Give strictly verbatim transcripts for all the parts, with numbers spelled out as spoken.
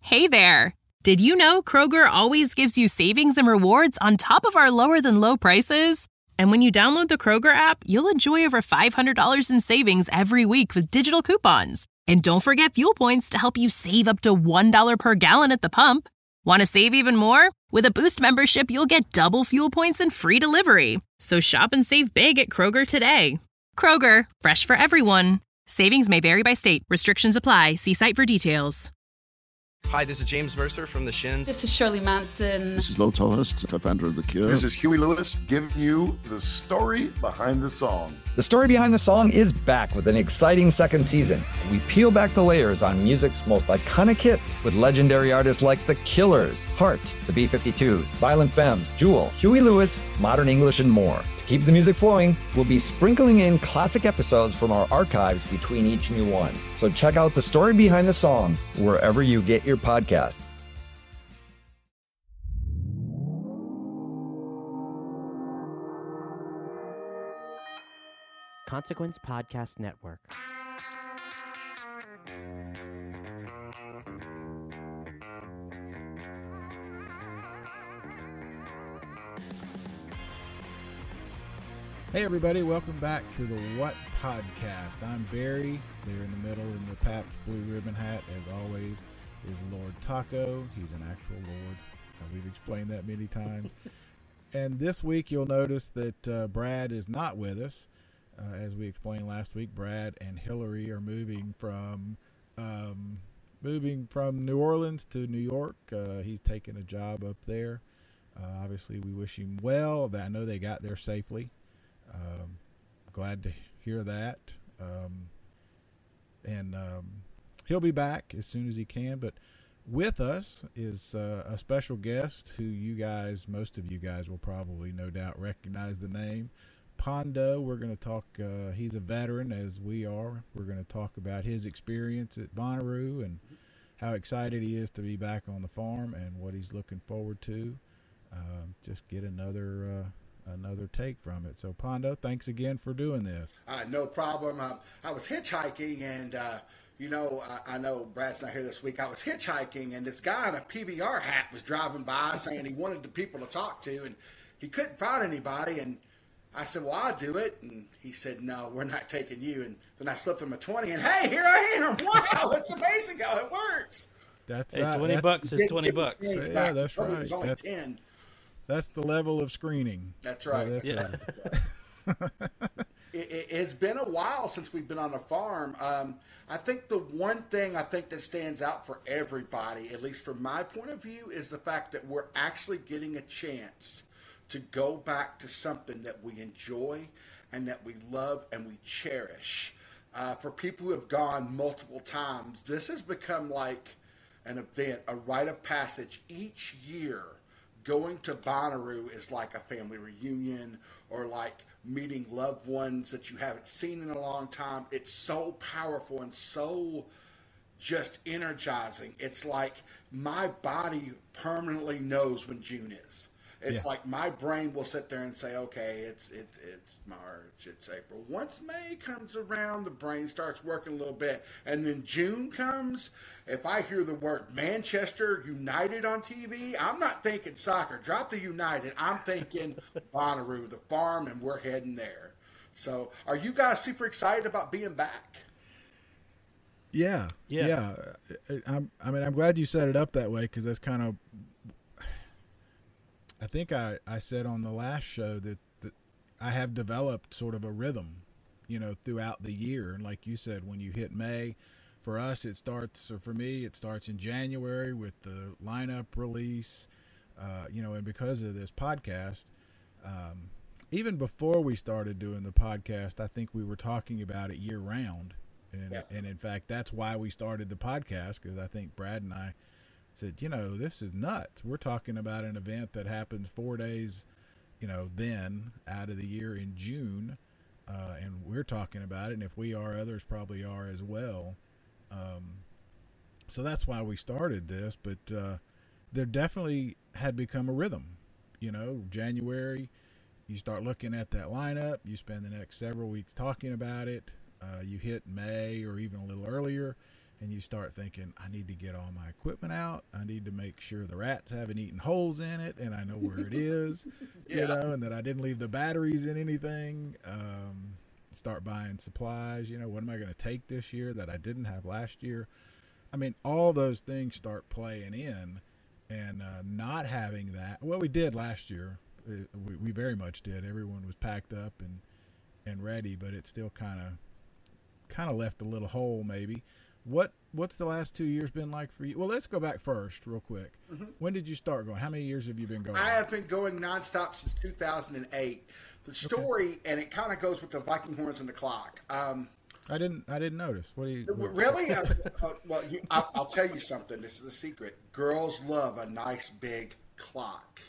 Hey there! Did you know Kroger always gives you savings and rewards on top of our lower-than-low prices? And when you download the Kroger app, you'll enjoy over five hundred dollars in savings every week with digital coupons. And don't forget fuel points to help you save up to one dollar per gallon at the pump. Want to save even more? With a Boost membership, you'll get double fuel points and free delivery. So shop and save big at Kroger today. Kroger, fresh for everyone. Savings may vary by state. Restrictions apply. See site for details. Hi, this is James Mercer from The Shins. This is Shirley Manson. This is Lo Tolhurst, co-founder of The Cure. This is Huey Lewis, giving you the story behind the song. The Story Behind the Song is back with an exciting second season. We peel back the layers on music's most iconic hits with legendary artists like The Killers, Heart, the B fifty-twos, Violent Femmes, Jewel, Huey Lewis, Modern English, and more. To keep the music flowing, we'll be sprinkling in classic episodes from our archives between each new one. So check out The Story Behind the Song wherever you get your podcast. Consequence Podcast Network. Hey everybody, welcome back to the What Podcast. I'm Barry. There in the middle in the Pabst Blue Ribbon hat, as always, is Lord Taco. He's an actual lord. Uh, we've explained that many times. And this week you'll notice that uh, Brad is not with us. Uh, as we explained last week, Brad and Hillary are moving from um, moving from New Orleans to New York. Uh, he's taking a job up there. Uh, obviously, we wish him well. I know they got there safely. Um, glad to hear that. Um, and um, he'll be back as soon as he can. But with us is uh, a special guest who you guys, most of you guys will probably no doubt recognize the name. Pondo. We're going to talk, uh, he's a veteran as we are. We're going to talk about his experience at Bonnaroo and how excited he is to be back on the farm and what he's looking forward to. Uh, just get another uh, another take from it. So Pondo, thanks again for doing this. Uh, no problem. Uh, I was hitchhiking and, uh, you know, I, I know Brad's not here this week. I was hitchhiking and this guy in a P B R hat was driving by saying he wanted the people to talk to and he couldn't find anybody. And I said, well, I'll do it. And he said, no, we're not taking you. And then I slipped him a twenty and hey, here I am. Wow, it's amazing how it works. That's hey, right. twenty that's, bucks is twenty bucks. Yeah, that's right. It was only that's, ten. That's the level of screening. That's right. So that's yeah. right. it, it, it's been a while since we've been on a farm. Um, I think the one thing I think that stands out for everybody, at least from my point of view, is the fact that we're actually getting a chance to go back to something that we enjoy and that we love and we cherish. Uh, for people who have gone multiple times, this has become like an event, a rite of passage each year. Going to Bonnaroo is like a family reunion or like meeting loved ones that you haven't seen in a long time. It's so powerful and so just energizing. It's like my body permanently knows when June is. It's yeah. like my brain will sit there and say, okay, it's it's it's March, it's April. Once May comes around, the brain starts working a little bit. And then June comes. If I hear the word Manchester United on T V, I'm not thinking soccer. Drop the United. I'm thinking Bonnaroo, the farm, and we're heading there. So are you guys super excited about being back? Yeah. Yeah. yeah. I'm, I mean, I'm glad you set it up that way because that's kind of – I think I, I said on the last show that, that I have developed sort of a rhythm, you know, throughout the year. And like you said, when you hit May, for us it starts, or for me, it starts in January with the lineup release, uh, you know, and because of this podcast, um, even before we started doing the podcast, I think we were talking about it year round. And, yeah. and in fact, that's why we started the podcast, because I think Brad and I said, you know, this is nuts. We're talking about an event that happens four days, you know, then out of the year in June, uh, and we're talking about it. And if we are, others probably are as well. Um, so that's why we started this. But uh, there definitely had become a rhythm. You know, January, you start looking at that lineup. You spend the next several weeks talking about it. Uh, you hit May or even a little earlier, and you start thinking, I need to get all my equipment out. I need to make sure the rats haven't eaten holes in it, and I know where it is, Yeah. you know, and that I didn't leave the batteries in anything. Um, start buying supplies. You know, what am I going to take this year that I didn't have last year? I mean, all those things start playing in, and uh, not having that. Well, we did last year. It, we, we very much did. Everyone was packed up and and ready, but it still kind of kind of left a little hole maybe. What what's the last two years been like for you? Well, let's go back first real quick. Mm-hmm. When did you start going? How many years have you been going? I have been going nonstop since two thousand eight. The story, okay. And it kind of goes with the Viking horns and the clock. Um, I didn't I didn't notice. What do you what? Really? uh, uh, well, you, I, I'll tell you something. This is a secret. Girls love a nice big clock.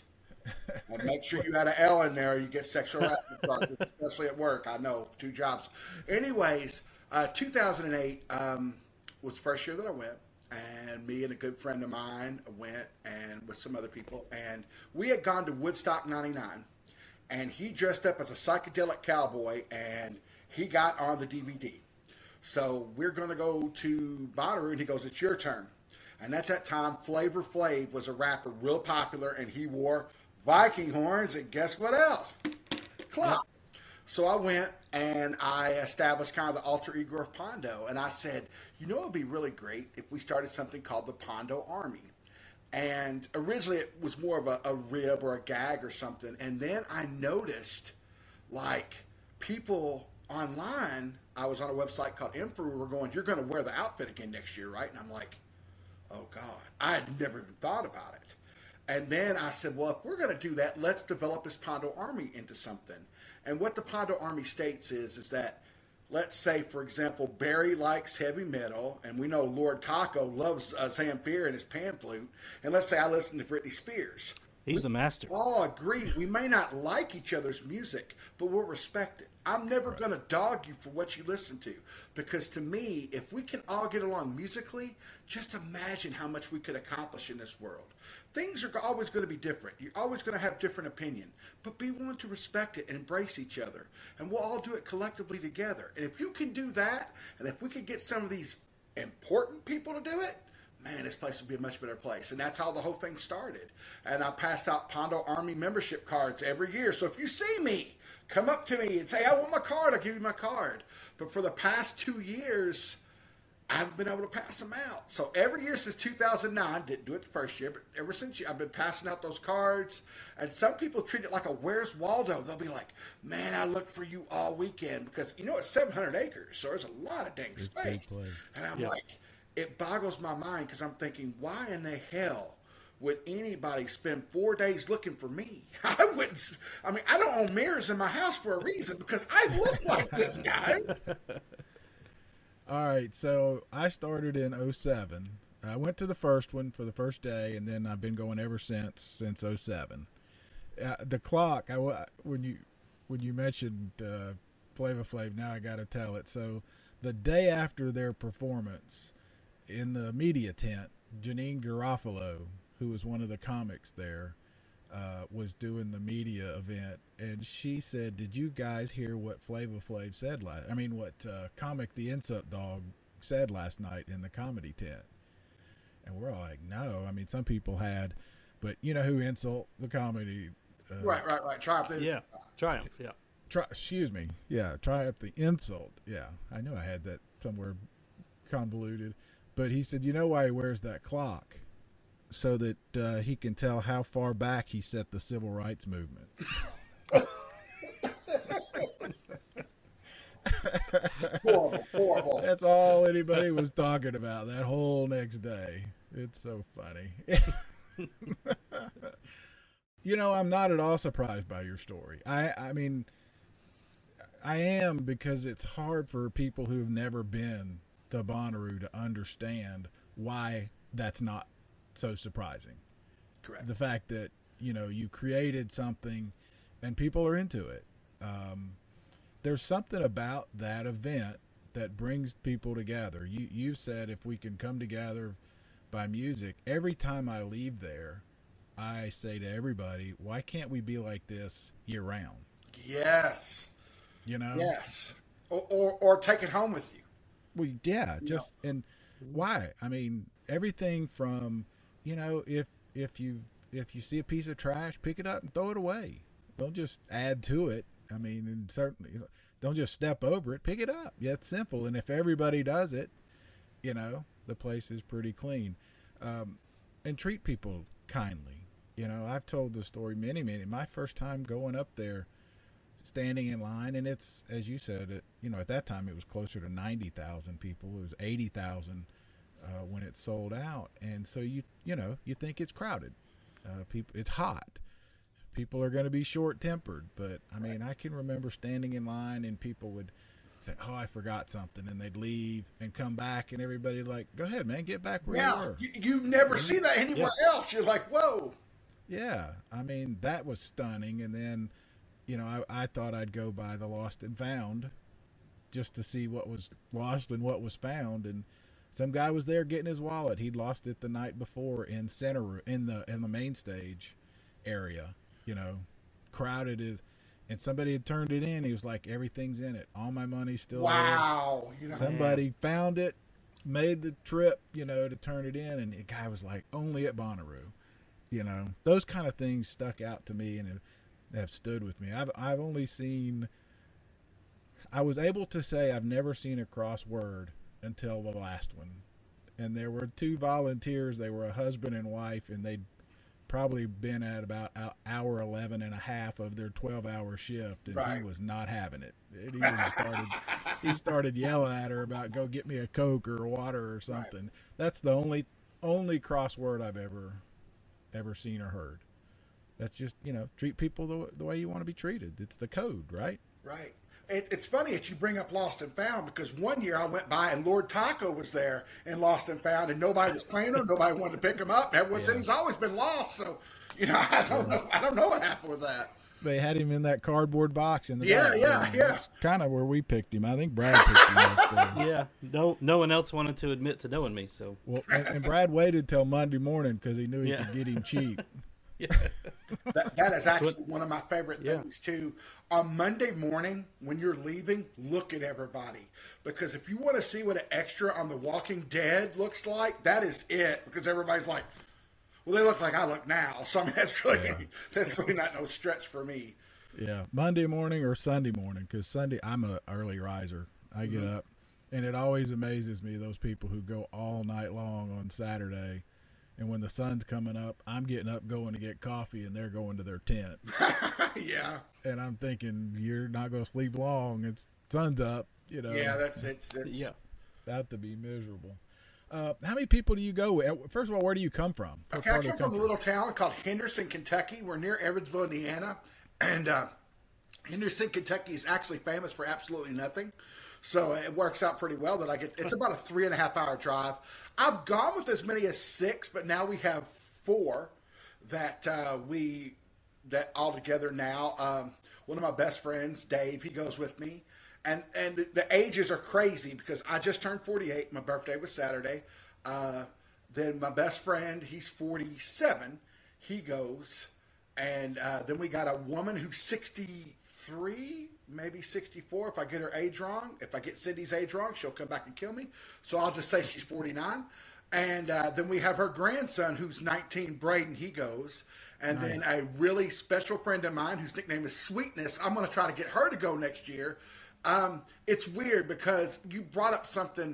And make sure you had an L in there, or you get sexual harassment charges, especially at work. I know, two jobs. Anyways, uh, two thousand eight um, was the first year that I went, and me and a good friend of mine went, and with some other people, and we had gone to Woodstock ninety-nine, and he dressed up as a psychedelic cowboy, and he got on the D V D. So we're going to go to Bonnaroo, and he goes, it's your turn. And at that time, Flavor Flav was a rapper real popular, and he wore Viking horns, and guess what else? Clock. So I went and I established kind of the alter ego of Pondo, and I said, you know, it would be really great if we started something called the Pondo Army. And originally it was more of a, a rib or a gag or something, and then I noticed, like, people online, I was on a website called Emperor, were going, you're going to wear the outfit again next year, right? And I'm like, oh, God, I had never even thought about it. And then I said, well, if we're going to do that, let's develop this Pondo Army into something. And what the Pondo Army states is, is that, let's say, for example, Barry likes heavy metal, and we know Lord Taco loves uh, Zamfir and his pan flute. And let's say I listen to Britney Spears. He's the master. We all agree. We may not like each other's music, but we'll respect it. I'm never right. going to dog you for what you listen to, because to me, if we can all get along musically, just imagine how much we could accomplish in this world. Things are always going to be different. You're always going to have different opinion, but be willing to respect it and embrace each other, and we'll all do it collectively together. And if you can do that, and if we can get some of these important people to do it, man, this place would be a much better place. And that's how the whole thing started. And I pass out Pondo Army membership cards every year. So if you see me, come up to me and say, I want my card, I'll give you my card. But for the past two years, I haven't been able to pass them out. So every year since two thousand nine, didn't do it the first year, but ever since I've been passing out those cards. And some people treat it like a Where's Waldo? They'll be like, man, I looked for you all weekend. Because, you know, it's seven hundred acres, so there's a lot of dang it's space. And I'm yeah. like, it boggles my mind, because I'm thinking, why in the hell would anybody spend four days looking for me? I wouldn't. I mean, I don't own mirrors in my house for a reason, because I look like this, guys. All right, so I started in oh seven. I went to the first one for the first day, and then I've been going ever since, since oh seven. Uh, the clock, I, when you when you mentioned uh, Flavor Flav, now I got to tell it. So the day after their performance in the media tent, Janine Garofalo, who was one of the comics there, uh, was doing the media event, and she said, did you guys hear what Flavor Flav said last, I mean, what uh, Comic the Insult Dog said last night in the comedy tent? And we're all like, no. I mean, some people had, but you know who Insult, the comedy? Uh, right, right, right. Triumph. Yeah, Triumph, yeah. Tri- excuse me. Yeah, Triumph the Insult. Yeah, I knew I had that somewhere convoluted. But he said, you know why he wears that clock? So that uh, he can tell how far back he set the civil rights movement. Horrible, horrible. That's all anybody was talking about that whole next day. It's so funny. You know, I'm not at all surprised by your story. I, I mean, I am, because it's hard for people who've never been to Bonnaroo to understand why that's not so surprising. Correct. The fact that, you know, you created something and people are into it. Um, there's something about that event that brings people together. You, you said if we can come together by music, every time I leave there, I say to everybody, why can't we be like this year round? Yes. You know? Yes. Or, or, or take it home with you. Well, yeah, just, and Why? I mean, everything from, you know, if if you if you see a piece of trash, pick it up and throw it away. Don't just add to it. I mean, and certainly don't just step over it. Pick it up. Yeah, it's simple. And if everybody does it, you know, the place is pretty clean. Um, and treat people kindly. You know, I've told the story many, many. My first time going up there, standing in line, and it's, as you said, it, you know, at that time it was closer to ninety thousand people. It was eighty thousand uh, when it sold out. And so, you you know, you think it's crowded. Uh, people, it's hot. People are going to be short-tempered. But, I mean, I can remember standing in line and people would say, oh, I forgot something, and they'd leave and come back, and everybody like, go ahead, man, get back where yeah, you were. You, you never see that anywhere Yeah. else. You're like, whoa. Yeah, I mean, that was stunning. And then, you know, I, I thought I'd go by the lost and found just to see what was lost and what was found. And some guy was there getting his wallet. He'd lost it the night before in center in the in the main stage area, you know, crowded is, and somebody had turned it in. He was like, everything's in it. All my money's still Wow. there. You know, Somebody found it, made the trip, you know, to turn it in, and the guy was like, only at Bonnaroo. You know, those kind of things stuck out to me and have, have stood with me. I've I've only seen, I was able to say I've never seen a crossword until the last one. And there were two volunteers. They were a husband and wife, and they'd probably been at about hour eleven and a half of their twelve hour shift, and Right. he was not having it. And he even started, he started yelling at her about, go get me a Coke or water or something. Right. That's the only only crossword I've ever ever seen or heard. That's just, you know, treat people the, the way you want to be treated. It's the code, right? Right. It, it's funny that you bring up Lost and Found, because one year I went by and Lord Taco was there in Lost and Found, and nobody was playing him. Nobody wanted to pick him up. Everyone yeah. said he's always been lost. So, you know, I don't know. I don't know what happened with that. They had him in that cardboard box in the yeah, back. yeah, yeah. That's kind of where we picked him. I think Brad picked him up there. Yeah, no, no one else wanted to admit to knowing me. So well, and, and Brad waited till Monday morning because he knew he yeah. could get him cheap. yeah. that, that is actually one of my favorite things yeah. too. On Monday morning, when you're leaving, look at everybody, because if you want to see what an extra on The Walking Dead looks like, that is it. Because everybody's like, well, they look like I look now. So I mean, that's really yeah. that's really not no stretch for me. Yeah, Monday morning or Sunday morning, because Sunday I'm a early riser. I get mm-hmm. up, and it always amazes me, those people who go all night long on Saturday, and when the sun's coming up, I'm getting up going to get coffee, and they're going to their tent. yeah. And I'm thinking, you're not going to sleep long. It's sun's up, you know. Yeah, that's it's, it's yeah. That to be miserable. Uh, how many people do you go with? First of all, where do you come from? What okay, I come from a little town called Henderson, Kentucky. We're near Evansville, Indiana. And uh, Henderson, Kentucky is actually famous for absolutely nothing. So it works out pretty well that I get, it's about a three and a half hour drive. I've gone with as many as six, but now we have four that uh, we, that all together now. Um, one of my best friends, Dave, he goes with me. And and the, the ages are crazy because I just turned forty-eight. My birthday was Saturday. Uh, then my best friend, he's forty-seven. He goes. And uh, then we got a woman who's sixty-three, maybe sixty-four if I get her age wrong. If I get Cindy's age wrong, she'll come back and kill me. So I'll just say she's forty-nine. And uh, then we have her grandson who's nineteen, Braden. He goes. And nice. Then a really special friend of mine whose nickname is Sweetness. I'm going to try to get her to go next year. Um, it's weird because you brought up something.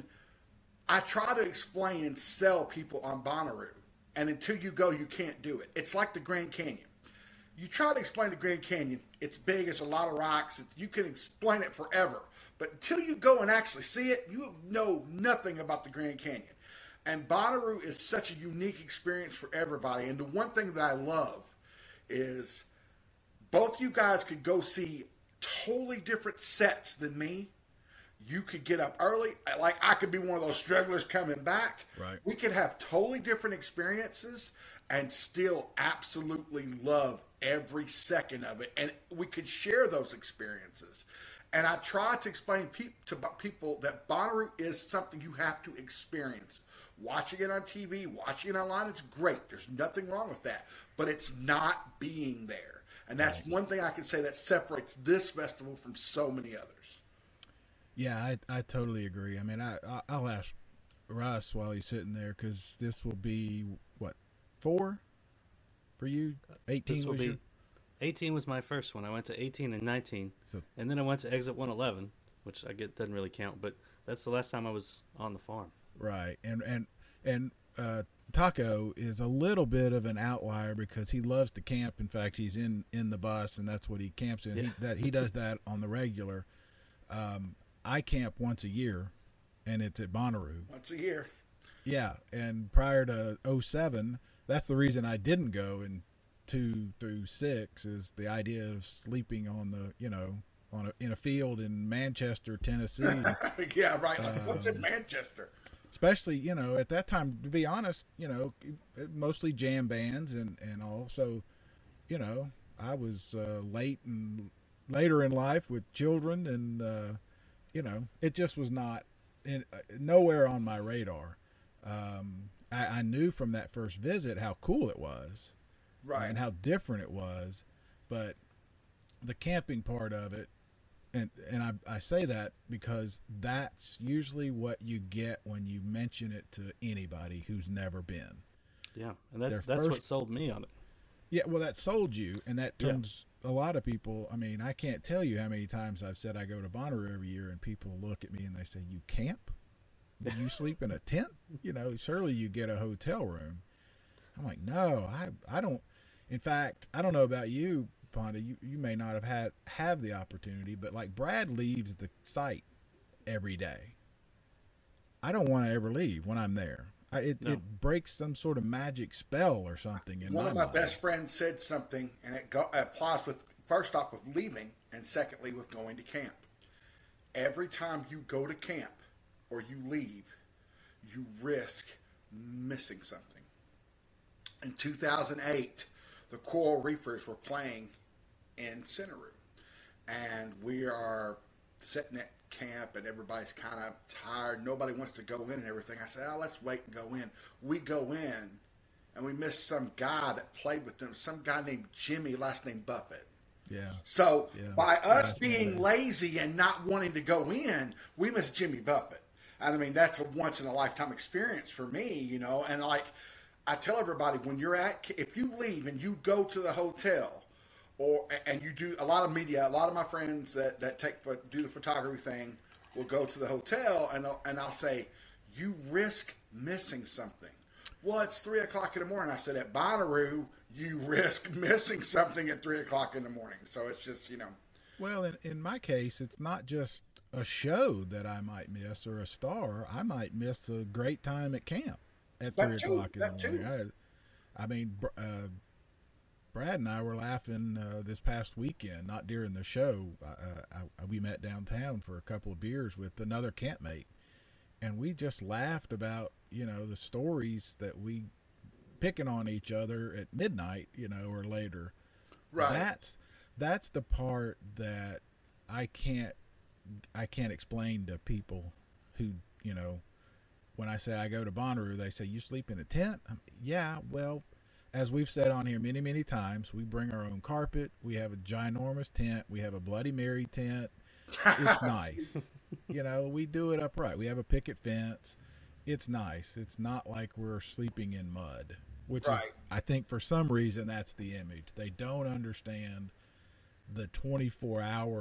I try to explain and sell people on Bonnaroo. And until you go, you can't do it. It's like the Grand Canyon. You try to explain the Grand Canyon. It's big. It's a lot of rocks. You can explain it forever. But until you go and actually see it, you know nothing about the Grand Canyon. And Bonnaroo is such a unique experience for everybody. And the one thing that I love is both you guys could go see totally different sets than me. You could get up early. Like I could be one of those strugglers coming back. Right. We could have totally different experiences and still absolutely love every second of it. And we could share those experiences. And I try to explain pe- to people that Bonnaroo is something you have to experience. Watching it on T V, watching it online, it's great. There's nothing wrong with that. But it's not being there. And that's right. One thing I can say that separates this festival from so many others. Yeah, I, I totally agree. I mean, I, I'll ask Russ while he's sitting there, because this will be what, four for you? Eighteen. This will was be your... eighteen was my first one. I went to eighteen and nineteen, so, and then I went to Exit one eleven, which I get doesn't really count, but that's the last time I was on the farm. Right, and and and uh, Taco is a little bit of an outlier because he loves to camp. In fact, he's in, in the bus, and that's what he camps in. Yeah. He, that he does that on the regular. Um, I camp once a year, and it's at Bonnaroo. Once a year. Yeah, and prior to oh seven, that's the reason I didn't go in two through six, is the idea of sleeping on the, you know, on a, in a field in Manchester, Tennessee. Yeah, right. Like, Um, what's in Manchester? Especially, you know, at that time, to be honest, you know, mostly jam bands and, and all. So, you know, I was uh, late and later in life with children, and, uh, you know, it just was not in, uh, nowhere on my radar. Um, I, I knew from that first visit how cool it was, Right. and how different it was, but the camping part of it, and and I, I say that because that's usually what you get when you mention it to anybody who's never been. Yeah, and that's Their that's what first- sold me on it. Yeah, well, that sold you, and that Yeah. turns a lot of people. I mean, I can't tell you how many times I've said I go to Bonnaroo every year, and people look at me and they say, "You camp? You sleep in a tent? You know, surely you get a hotel room." I'm like, "No, I I don't." In fact, I don't know about you, Ponda. You you may not have had have the opportunity, but like Brad leaves the site every day. I don't want to ever leave when I'm there. I, it, No. it breaks some sort of magic spell or something in One my of my life. best friends said something, and it go, applies with, first off, with leaving, and secondly, with going to camp. Every time you go to camp or you leave, you risk missing something. In two thousand eight, the Coral Reefers were playing in Centeroo, and we are sitting at camp, and everybody's kind of tired. Nobody wants to go in and everything. I said, oh, let's wait and go in. We go in, and we missed some guy that played with them, some guy named Jimmy, last name Buffett. Yeah. So Yeah. by us That's being right. lazy and not wanting to go in, we missed Jimmy Buffett. And I mean, that's a once in a lifetime experience for me, you know. And like I tell everybody, when you're at, if you leave and you go to the hotel, or and you do a lot of media, a lot of my friends that that take do the photography thing will go to the hotel, and I'll, and I'll say, you risk missing something. Well, it's three o'clock in the morning. I said, at Bonnaroo, you risk missing something at three o'clock in the morning. So it's just, you know. Well, in, in my case, it's not just a show that I might miss or a star. I might miss a great time at camp at That three too, o'clock in that the morning. I, I mean, Br- uh, Brad and I were laughing uh, this past weekend, not during the show. Uh, I, I, we met downtown for a couple of beers with another campmate, and we just laughed about, you know, the stories that we picking on each other at midnight, you know, or later. Right. That's that's the part that I can't I can't explain to people who, you know, when I say I go to Bonnaroo, they say, you sleep in a tent? Um, yeah, well, as we've said on here many, many times, we bring our own carpet. We have a ginormous tent. We have a Bloody Mary tent. It's nice. You know, we do it upright. We have a picket fence. It's nice. It's not like we're sleeping in mud, which Right. is, I think for some reason that's the image. They don't understand the twenty-four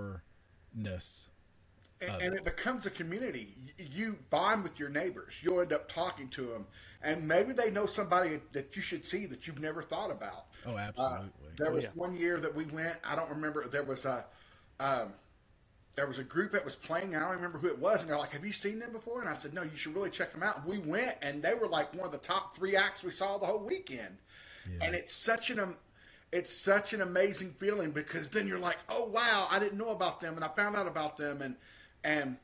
hour-ness. And, and it becomes a community. Y- You bond with your neighbors. You'll end up talking to them, and maybe they know somebody that you should see that you've never thought about. Oh, Uh, absolutely. there was yeah. one year that we went. I don't remember. There was a, um, there was a group that was playing. I don't remember who it was, and they're like, "Have you seen them before?" And I said, "No, you should really check them out." And we went, and they were like one of the top three acts we saw the whole weekend. Yeah. And it's such an um, it's such an amazing feeling, because then you're like, "Oh wow, I didn't know about them, and I found out about them," and and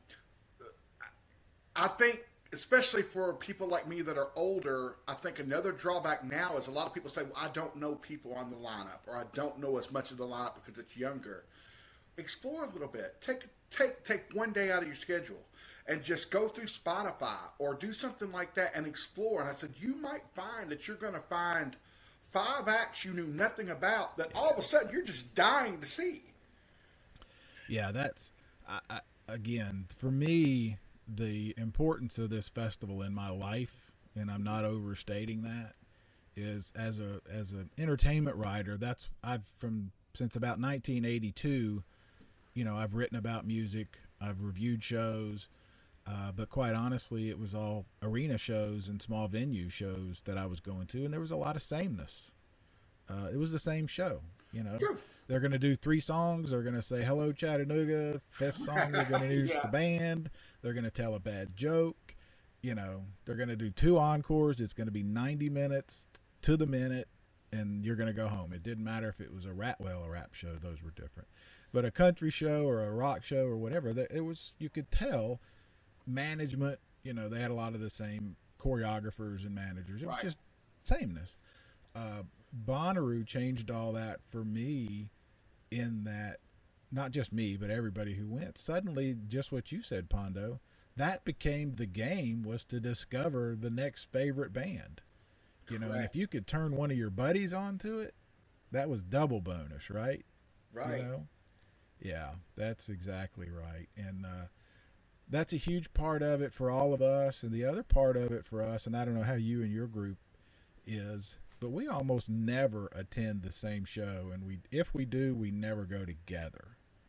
I think, especially for people like me that are older, I think another drawback now is a lot of people say, well, I don't know people on the lineup, or I don't know as much of the lineup because it's younger. Explore a little bit. Take take take one day out of your schedule and just go through Spotify or do something like that and explore. And I said, you might find that you're going to find five acts you knew nothing about that all of a sudden you're just dying to see. Yeah, that's I, I, again for me. the importance of this festival in my life, and I'm not overstating that, is as a as an entertainment writer. That's I've from since about nineteen eighty-two. You know, I've written about music, I've reviewed shows, uh, but quite honestly, it was all arena shows and small venue shows that I was going to, and there was a lot of sameness. Uh, it was the same show, you know. They're going to do three songs. They're going to say, hello, Chattanooga. Fifth song, they're going to use yeah. the band. They're going to tell a bad joke. You know, they're going to do two encores. It's going to be ninety minutes to the minute, and you're going to go home. It didn't matter if it was a rap, well, a rap show. Those were different. But a country show or a rock show or whatever, it was, you could tell management, you know, they had a lot of the same choreographers and managers. It was right. just sameness. Uh, Bonnaroo changed all that for me, in that, not just me, but everybody who went. Suddenly, just what you said, Pondo, that became the game, was to discover the next favorite band. You know, and if you could turn one of your buddies onto it, that was double bonus, right? Right. You know? Yeah, that's exactly right. And uh, that's a huge part of it for all of us. And the other part of it for us, and I don't know how you and your group is, but we almost never attend the same show. And we, if we do, we never go together.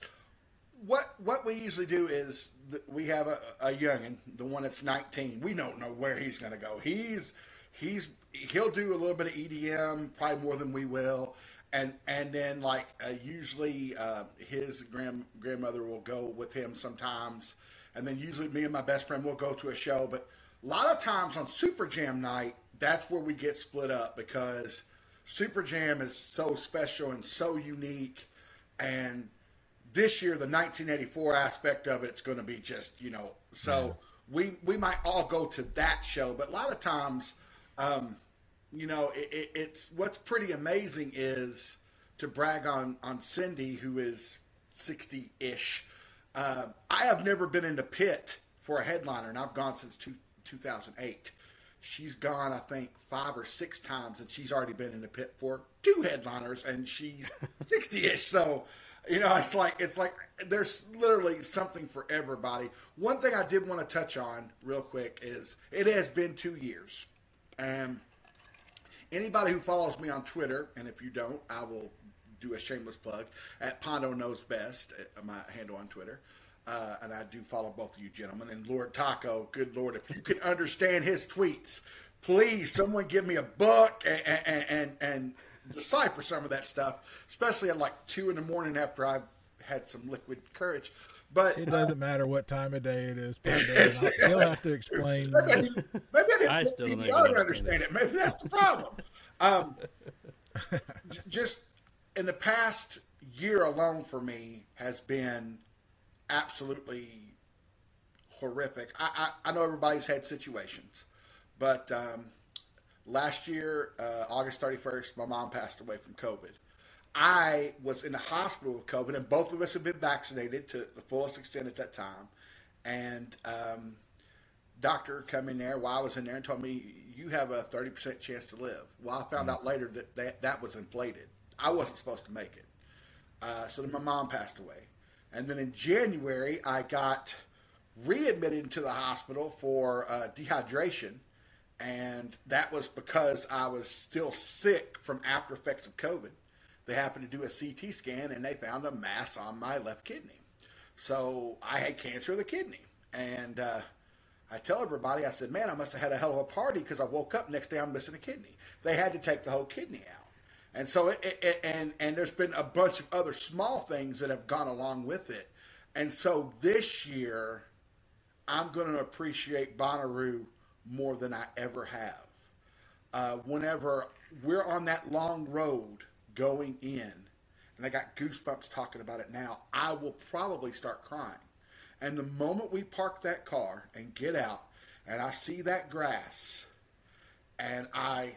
What what we usually do is th- we have a, a youngin, the one that's nineteen. We don't know where he's going to go. He's he's he'll do a little bit of E D M, probably more than we will. And and then, like, uh, usually uh, his grand, grandmother will go with him sometimes. And then usually me and my best friend will go to a show. But a lot of times on Super Jam night, that's where we get split up, because Super Jam is so special and so unique. And this year, the nineteen eighty-four aspect of it's going to be just, you know, so yeah. we, we might all go to that show. But a lot of times, um, you know, it, it, it's what's pretty amazing is, to brag on, on Cindy, who is sixty-ish. Uh, I have never been in the pit for a headliner, and I've gone since two, two thousand eight. She's gone, I think, five or six times, and she's already been in the pit for two headliners, and she's sixty-ish. So, you know, it's like it's like there's literally something for everybody. One thing I did want to touch on real quick is it has been two years, and anybody who follows me on Twitter, and if you don't, I will do a shameless plug, at Pondo Knows Best, my handle on Twitter. Uh, and I do follow both of you gentlemen. And Lord Taco, good Lord, if you can understand his tweets, please, someone give me a book and, and, and, and decipher some of that stuff, especially at like two in the morning after I've had some liquid courage. But it doesn't uh, matter what time of day it is. Pondo, you'll have to explain. Maybe, maybe I, I still don't understand, understand it. it. Maybe that's the problem. Um, j- just in the past year alone for me has been absolutely horrific. I, I, I know everybody's had situations, but um, last year, uh, August thirty-first, my mom passed away from COVID. I was in the hospital with COVID, and both of us have been vaccinated to the fullest extent at that time. And um, doctor come in there while I was in there and told me, you have a thirty percent chance to live. Well, I found mm-hmm. out later that, that that was inflated. I wasn't supposed to make it. Uh, so then my mom passed away. And then in January, I got readmitted into the hospital for uh, dehydration. And that was because I was still sick from after effects of COVID. They happened to do a C T scan, and they found a mass on my left kidney. So I had cancer of the kidney. And uh, I tell everybody, I said, man, I must have had a hell of a party, because I woke up next day, I'm missing a kidney. They had to take the whole kidney out. And so, it, it, it, and and there's been a bunch of other small things that have gone along with it. And so this year, I'm going to appreciate Bonnaroo more than I ever have. Uh, whenever we're on that long road going in, and I got goosebumps talking about it now, I will probably start crying. And the moment we park that car and get out, and I see that grass, and I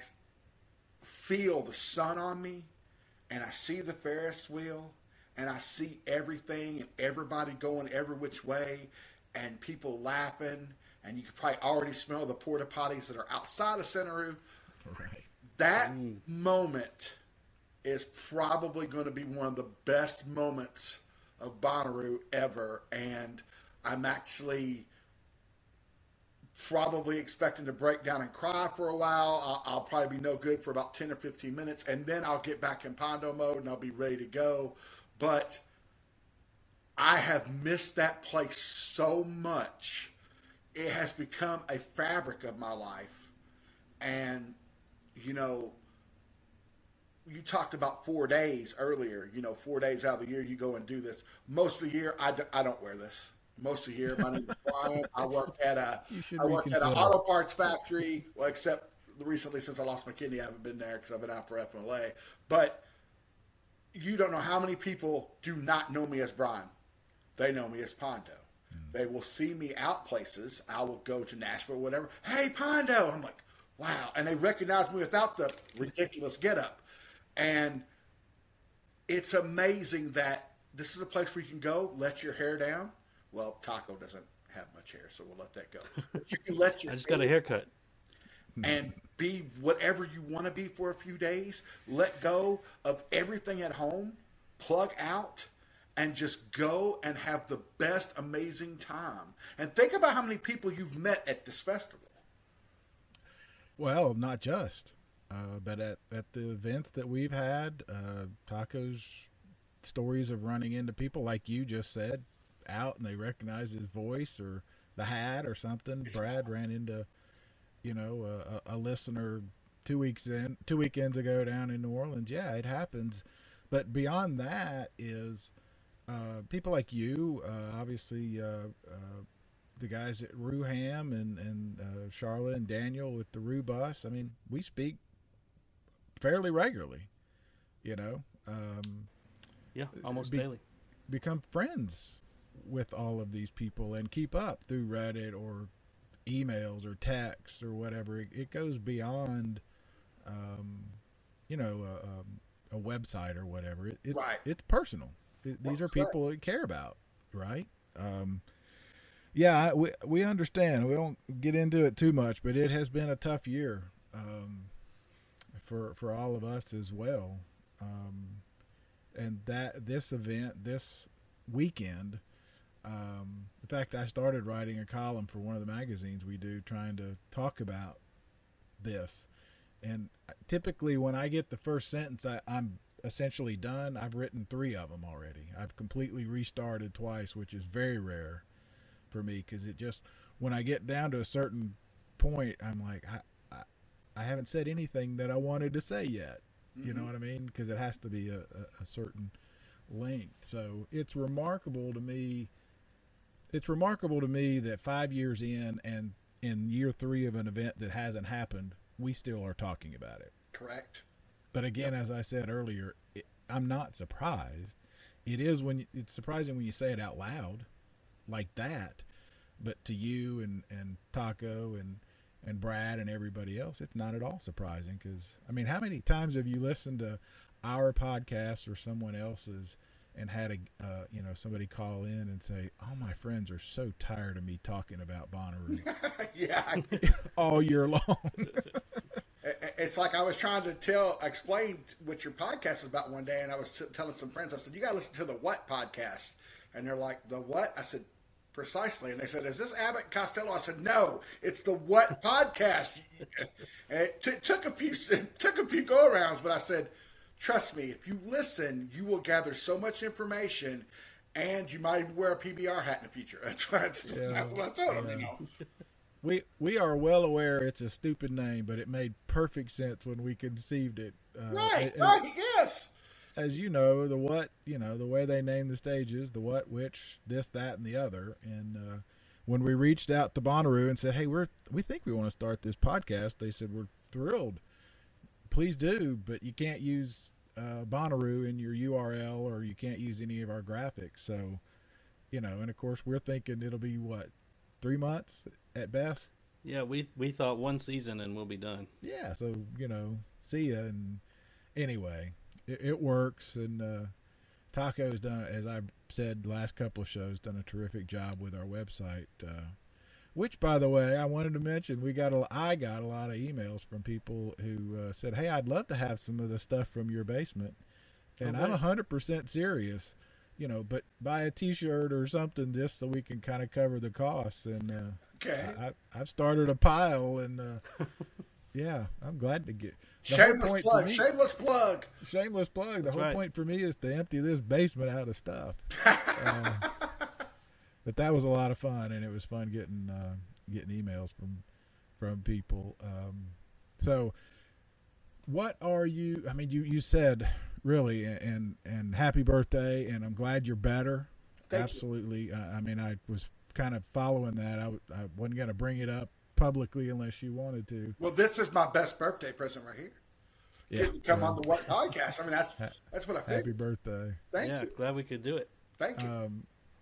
feel the sun on me, and I see the Ferris wheel, and I see everything and everybody going every which way, and people laughing, and you can probably already smell the porta potties that are outside of Centeroo. Right. That mm. moment is probably going to be one of the best moments of Bonnaroo ever, and I'm actually probably expecting to break down and cry for a while. I'll, I'll probably be no good for about ten or fifteen minutes, and then I'll get back in Pondo mode and I'll be ready to go. But I have missed that place so much. It has become a fabric of my life. And, you know, you talked about four days earlier. You know, four days out of the year you go and do this. Most of the year, I, do, I don't wear this. Most of the year, my name is Brian. I work at a I work at an auto parts factory. Well, except recently since I lost my kidney, I haven't been there because I've been out for F M L A. But you don't know how many people do not know me as Brian. They know me as Pondo. Mm. They will see me out places. I will go to Nashville or whatever. Hey, Pondo! I'm like, wow. And they recognize me without the ridiculous getup. And it's amazing that this is a place where you can go, let your hair down. Well, Taco doesn't have much hair, so we'll let that go. But you can let your I just got a haircut. And be whatever you want to be for a few days. Let go of everything at home, plug out, and just go and have the best, amazing time. And think about how many people you've met at this festival. Well, not just, uh, but at, at the events that we've had, uh, Taco's stories of running into people like you just said, out and they recognize his voice or the hat or something. Brad ran into, you know, a, a listener two weeks in, two weekends ago down in New Orleans. Yeah, it happens. But beyond that is uh, people like you, uh, obviously uh, uh, the guys at Rue Ham and, and uh, Charlotte and Daniel with the Rue Bus. I mean, we speak fairly regularly, you know. Um, yeah, almost be, daily. Become friends with all of these people and keep up through Reddit or emails or texts or whatever. It, it goes beyond, um, you know, a, a, a website or whatever. It, it's, right. It's personal. It, these are people that care about, right? Um, yeah, we we understand. We don't get into it too much, but it has been a tough year um, for for all of us as well. Um, and that this event, this weekend. Um, in fact, I started writing a column for one of the magazines we do trying to talk about this. And typically when I get the first sentence, I, I'm essentially done. I've written three of them already. I've completely restarted twice, which is very rare for me because it just, when I get down to a certain point, I'm like, I, I, I haven't said anything that I wanted to say yet. Mm-hmm. You know what I mean? Because it has to be a, a, a certain length. So it's remarkable to me It's remarkable to me that five years in and in year three of an event that hasn't happened, we still are talking about it. Correct. But again, yep. As I said earlier, it, I'm not surprised. It is when it's surprising when you say it out loud like that, but to you and, and Taco and, and Brad and everybody else, it's not at all surprising. Because, I mean, how many times have you listened to our podcast or someone else's and had a uh, you know, somebody call in and say, "Oh, my friends are so tired of me talking about Bonnaroo." Yeah, all year long. It's like I was trying to tell, explain what your podcast is about one day, and I was t- telling some friends, I said, "You got to listen to the What podcast," and they're like, "The what?" I said, "Precisely." And they said, "Is this Abbott and Costello?" I said, "No, it's the What podcast." And it t- took a few it took a few go arounds, but I said, trust me, if you listen, you will gather so much information, and you might even wear a P B R hat in the future. That's what, that's yeah, what I told them, yeah. you know. We we are well aware it's a stupid name, but it made perfect sense when we conceived it. Uh, right, and, right, yes. As you know, the what, you know, the way they name the stages, the what, which, this, that, and the other. And uh, when we reached out to Bonnaroo and said, "Hey, we're we think we want to start this podcast," they said, "We're thrilled. Please do, but you can't use uh, Bonnaroo in your U R L, or you can't use any of our graphics." So, you know, and of course we're thinking it'll be what, three months at best. Yeah, we we thought one season and we'll be done. Yeah, so you know, see ya. And anyway, it, it works. And uh, Taco's done, as I've said the last couple of shows, done a terrific job with our website. Uh, Which, by the way, I wanted to mention, we got a, I got a lot of emails from people who uh, said, "Hey, I'd love to have some of the stuff from your basement," and okay. I'm a hundred percent serious. you know, but buy a T-shirt or something just so we can kind of cover the costs. And uh, okay, I, I've started a pile, and uh, yeah, I'm glad to get. The shameless whole point plug. for me, shameless plug. Shameless plug. The That's whole right. point for me is to empty this basement out of stuff. uh, but that was a lot of fun, and it was fun getting uh, getting emails from from people. Um, so, what are you? I mean, you you said really, and and happy birthday, and I'm glad you're better. Thank Absolutely. Uh, I mean, I was kind of following that. I, w- I wasn't going to bring it up publicly unless you wanted to. Well, this is my best birthday present right here. Yeah. Getting to come well, on the What Podcast. I mean, that's that's what I happy figured. birthday. Thank yeah, you. glad we could do it. Thank you. Um,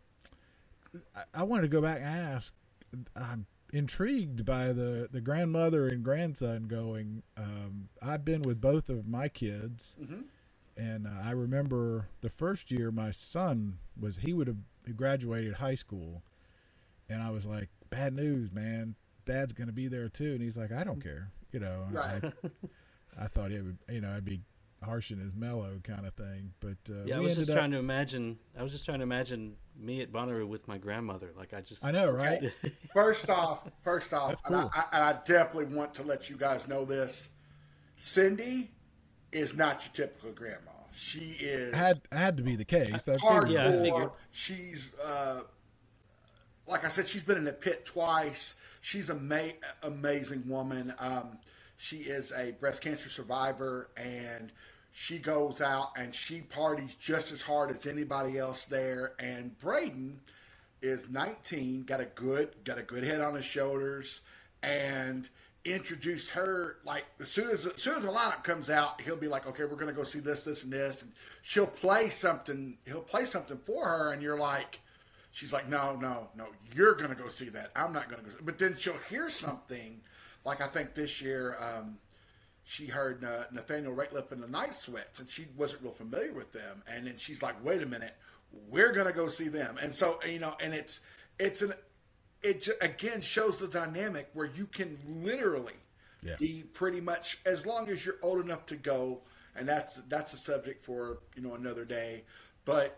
I, I wanted to go back and ask. I'm intrigued by the, the grandmother and grandson going. Um, I've been with both of my kids, mm-hmm. and uh, I remember the first year my son was he would have graduated high school, and I was like, "Bad news, man. Dad's going to be there too." And he's like, "I don't care." You know, Right. I, I thought it would, you know, I'd be harsh and as mellow kind of thing. But uh, Yeah, I we was just ended up- trying to imagine. I was just trying to imagine me at Bonnaroo with my grandmother. Like I just. I know, right? First off, first off, That's and, I, cool. I, and I definitely want to let you guys know this. Cindy is not your typical grandma. She is had had to be the case. I hardcore. figured Yeah, I that. figured. She's uh, like I said, she's been in the pit twice. She's a ama- amazing woman. Um, she is a breast cancer survivor, and she goes out and she parties just as hard as anybody else there. And Braden is nineteen, got a good got a good head on his shoulders, and introduced her like as soon as as soon as the lineup comes out, he'll be like, okay, we're gonna go see this, this, and this, and she'll play something. He'll play something for her, and you're like, she's like, no, no, no, you're gonna go see that. I'm not gonna go. See. But then she'll hear something, like I think this year. Um, She heard uh, Nathaniel Rateliff and the Night Sweats, and she wasn't real familiar with them. And then she's like, "Wait a minute, we're gonna go see them." And so, you know, and it's it's an it ju- again shows the dynamic where you can literally Yeah. be pretty much as long as you're old enough to go, and that's that's a subject for you know another day. But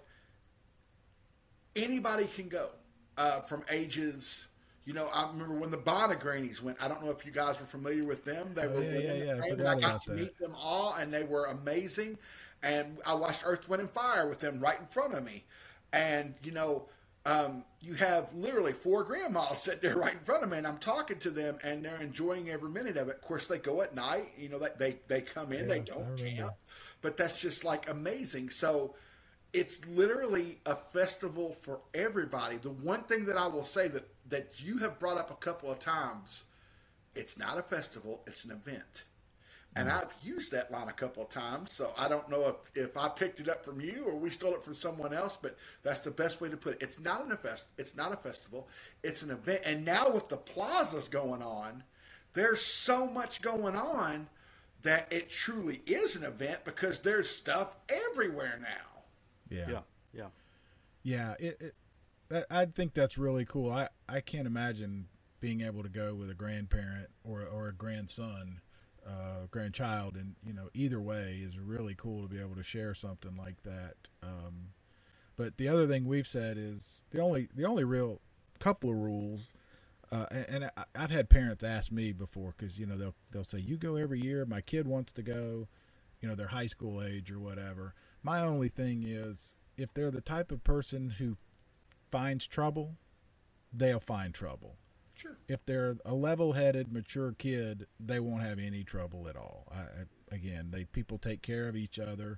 anybody can go uh, from ages. You know, I remember when the Bonagrannies went. I don't know if you guys were familiar with them. They Oh, were yeah, women yeah, that yeah, I came, and forgot I got about to that. meet them all, and they were amazing. And I watched Earth, Wind, and Fire with them right in front of me. And, you know, um, you have literally four grandmas sitting there right in front of me, and I'm talking to them, and they're enjoying every minute of it. Of course, they go at night. You know, they, they, they come in, Yeah, they I don't remember. camp. But that's just, like, amazing. So it's literally a festival for everybody. The one thing that I will say that, that you have brought up a couple of times, it's not a festival, it's an event. And I've used that line a couple of times, so I don't know if, if I picked it up from you or we stole it from someone else, but that's the best way to put it. It's not an fest, it's not a festival, it's an event. And now with the plazas going on, there's so much going on that it truly is an event because there's stuff everywhere now. Yeah. Yeah, yeah. Yeah, it, it that, I think that's really cool. I, I can't imagine being able to go with a grandparent or or a grandson, uh, grandchild, and you know either way is really cool to be able to share something like that. Um, but the other thing we've said is the only the only real couple of rules, uh, and, and I, I've had parents ask me before because you know they'll they'll say you go every year. My kid wants to go, you know they're high school age or whatever. My only thing is if they're the type of person who finds trouble, they'll find trouble. Sure. If they're a level-headed, mature kid, they won't have any trouble at all. I, I, again, they people take care of each other,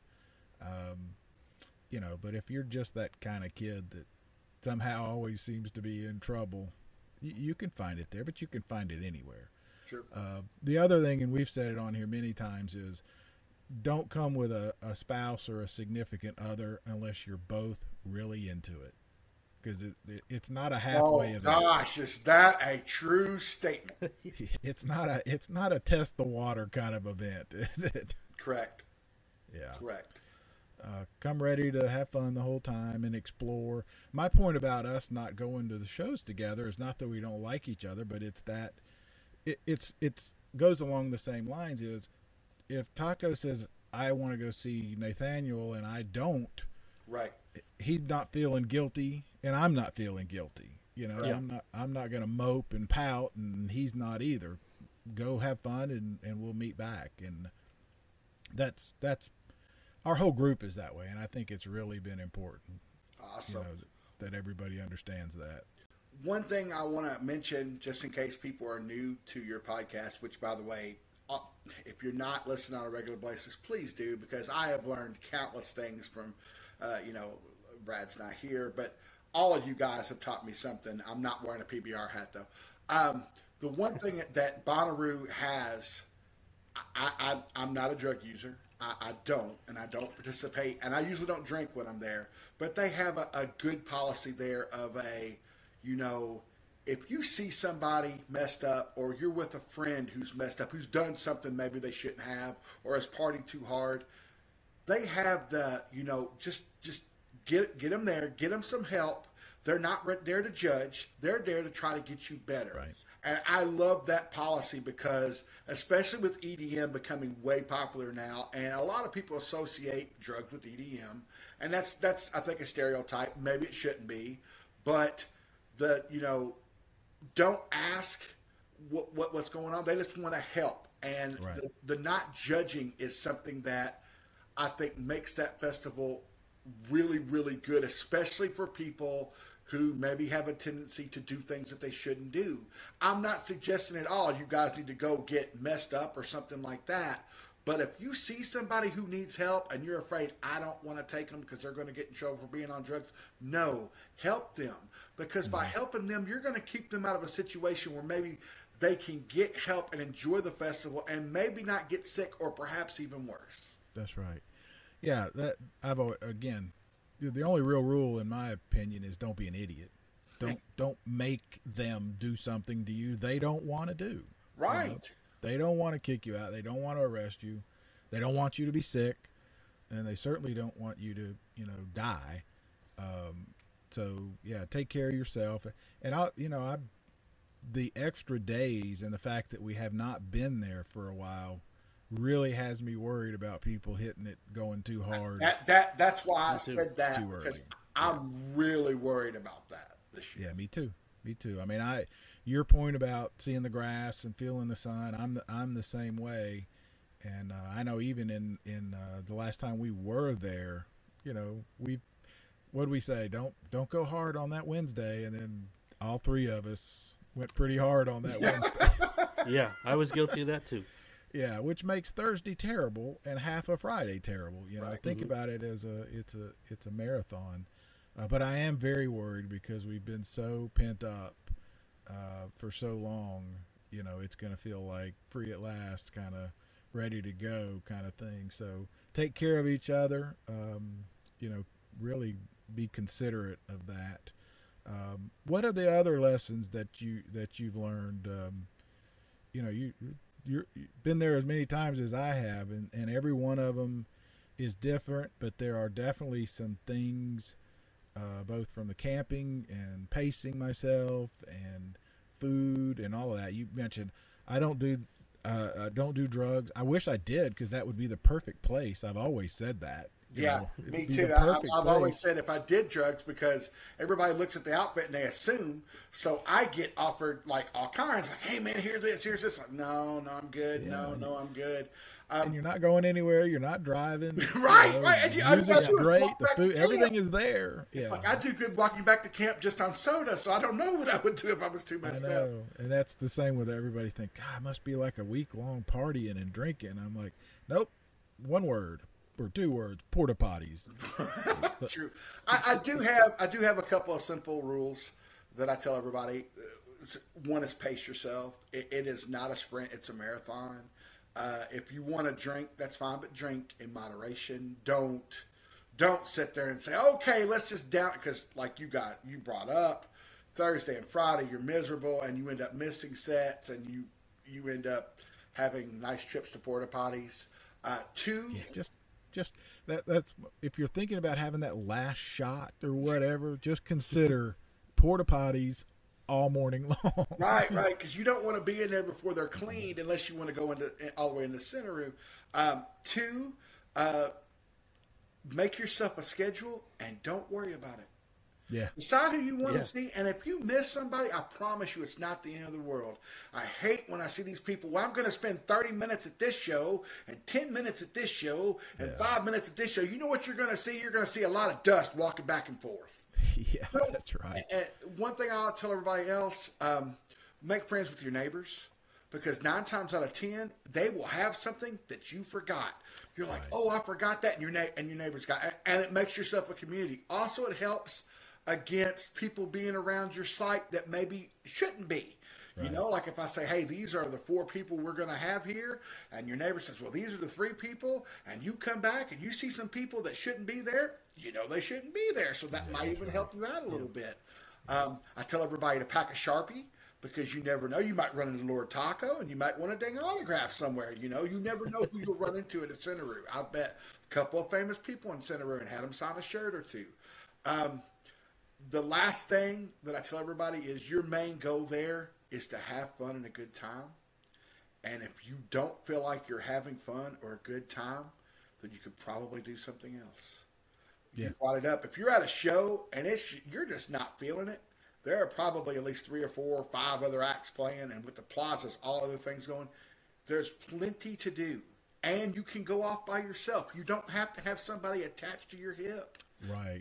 um, you know. But if you're just that kind of kid that somehow always seems to be in trouble, you, you can find it there, but you can find it anywhere. Sure. Uh, the other thing, and we've said it on here many times, is don't come with a, a spouse or a significant other unless you're both really into it. Because it, it, it's not a halfway Oh event. gosh, is that a true statement? It's not a it's not a test the water kind of event, is it? Correct. Yeah. Correct. Uh, come ready to have fun the whole time and explore. My point about us not going to the shows together is not that we don't like each other, but it's that it, it's it's goes along the same lines. Is if Taco says I want to go see Nathaniel and I don't, Right. he's not feeling guilty, and I'm not feeling guilty. You know, Yeah. I'm not I'm not going to mope and pout, and he's not either. Go have fun, and, and we'll meet back. And that's that's our whole group is that way, and I think it's really been important. Awesome. You know, that everybody understands that. One thing I want to mention, just in case people are new to your podcast, which, by the way, uh, if you're not listening on a regular basis, please do, because I have learned countless things from, uh, you know, Brad's not here, but all of you guys have taught me something. I'm not wearing a P B R hat, though. Um, the one thing that Bonnaroo has, I, I, I'm not a drug user. I, I don't, and I don't participate, and I usually don't drink when I'm there. But they have a, a good policy there of a, you know, if you see somebody messed up, or you're with a friend who's messed up, who's done something maybe they shouldn't have, or has partied too hard, they have the, you know, just just get get them there, get them some help. They're not there to judge. They're there to try to get you better. Right. And I love that policy because, especially with E D M becoming way popular now, and a lot of people associate drugs with E D M, and that's that's I think a stereotype. Maybe it shouldn't be, but the you know, don't ask what, what what's going on. They just want to help, and Right. the, the not judging is something that I think makes that festival really, really good, especially for people who maybe have a tendency to do things that they shouldn't do. I'm not suggesting at all you guys need to go get messed up or something like that. But if you see somebody who needs help and you're afraid, I don't want to take them because they're going to get in trouble for being on drugs, no, help them. Because by helping them, you're going to keep them out of a situation where maybe they can get help and enjoy the festival and maybe not get sick or perhaps even worse. That's right. Yeah, that I've always, again, the only real rule, in my opinion, is don't be an idiot. Don't don't make them do something to you they don't want to do. Right. You know? They don't want to kick you out. They don't want to arrest you. They don't want you to be sick, and they certainly don't want you to, you know, die. Um, so yeah, take care of yourself. And I, you know, I, the extra days and the fact that we have not been there for a while really has me worried about people hitting it, going too hard. That that that's why I Too- said that, too because early. I'm really worried about that this year. Yeah, me too. Me too. I mean, I your point about seeing the grass and feeling the sun, I'm the, I'm the same way. And uh, I know even in in uh, the last time we were there, you know, we what did we say? Don't don't go hard on that Wednesday, and then all three of us went pretty hard on that Wednesday. Yeah, I was guilty of that too. Yeah, which makes Thursday terrible and half of Friday terrible. You know, Right. think Mhm. about it as a it's a it's a marathon. Uh, but I am very worried because we've been so pent up uh, for so long. You know, it's going to feel like free at last, kind of ready to go, kind of thing. So take care of each other. Um, you know, really be considerate of that. Um, what are the other lessons that you that you've learned? Um, you know, you. You're, you've been there as many times as I have, and, and every one of them is different, but there are definitely some things, uh, both from the camping and pacing myself and food and all of that. You mentioned I don't do uh, I don't do drugs. I wish I did, because that would be the perfect place. I've always said that. you Yeah, know, it'd me be too. the I, I've perfect always place. said if I did drugs, because everybody looks at the outfit and they assume, so I get offered like all kinds. Like, hey man, here's this, here's this. Like, no, no, I'm good. No, Yeah. no, I'm good. And Um, you're not going anywhere. You're not driving. Right, you know, right. And The you- I music's thought you would great. walk The back to food, camp. everything is there. it's yeah. like I do good walking back to camp just on soda, so I don't know what I would do if I was too I messed up. know, and that's the same with everybody. Think, God, it must be like a week long partying and drinking. I'm like, nope, one word or two words: porta potties. True. I, I do have I do have a couple of simple rules that I tell everybody. One is pace yourself. It, it is not a sprint; it's a marathon. Uh, if you want to drink, that's fine, but drink in moderation. Don't don't sit there and say, "Okay, let's just down," because like you got you brought up Thursday and Friday, you're miserable, and you end up missing sets, and you you end up having nice trips to porta potties. Uh, two, Yeah, just, just that. That's if you're thinking about having that last shot or whatever, just consider porta potties all morning long. Right, right, because you don't want to be in there before they're cleaned unless you want to go into all the way in the center room. Um, two, uh, make yourself a schedule and don't worry about it. Yeah. Decide who you want Yeah. to see, and if you miss somebody, I promise you it's not the end of the world. I hate when I see these people, well, I'm going to spend thirty minutes at this show, and ten minutes at this show, and Yeah. five minutes at this show. You know what you're going to see? You're going to see a lot of dust walking back and forth. Yeah, So, that's right. And one thing I'll tell everybody else, um, make friends with your neighbors, because nine times out of ten, they will have something that you forgot. You're like, oh, I forgot that, and your, na- and your neighbor's got it. And it makes yourself a community. Also, it helps against people being around your site that maybe shouldn't be. You know, like if I say, hey, these are the four people we're going to have here, and your neighbor says, well, these are the three people, and you come back and you see some people that shouldn't be there, you know they shouldn't be there. So that might even help you out a little bit. Um, I tell everybody to pack a Sharpie, because you never know. You might run into Lord Taco, and you might want a dang autograph somewhere. You know, you never know who you'll run into at a Centeroo. I bet a couple of famous people in Centeroo and had them sign a shirt or two. Um, the last thing that I tell everybody is your main goal there is to have fun and a good time. And if you don't feel like you're having fun or a good time, then you could probably do something else. Yeah. You brought it up. If you're at a show and it's you're just not feeling it, there are probably at least three or four or five other acts playing, and with the plazas, all other things going, there's plenty to do. And you can go off by yourself. You don't have to have somebody attached to your hip. Right.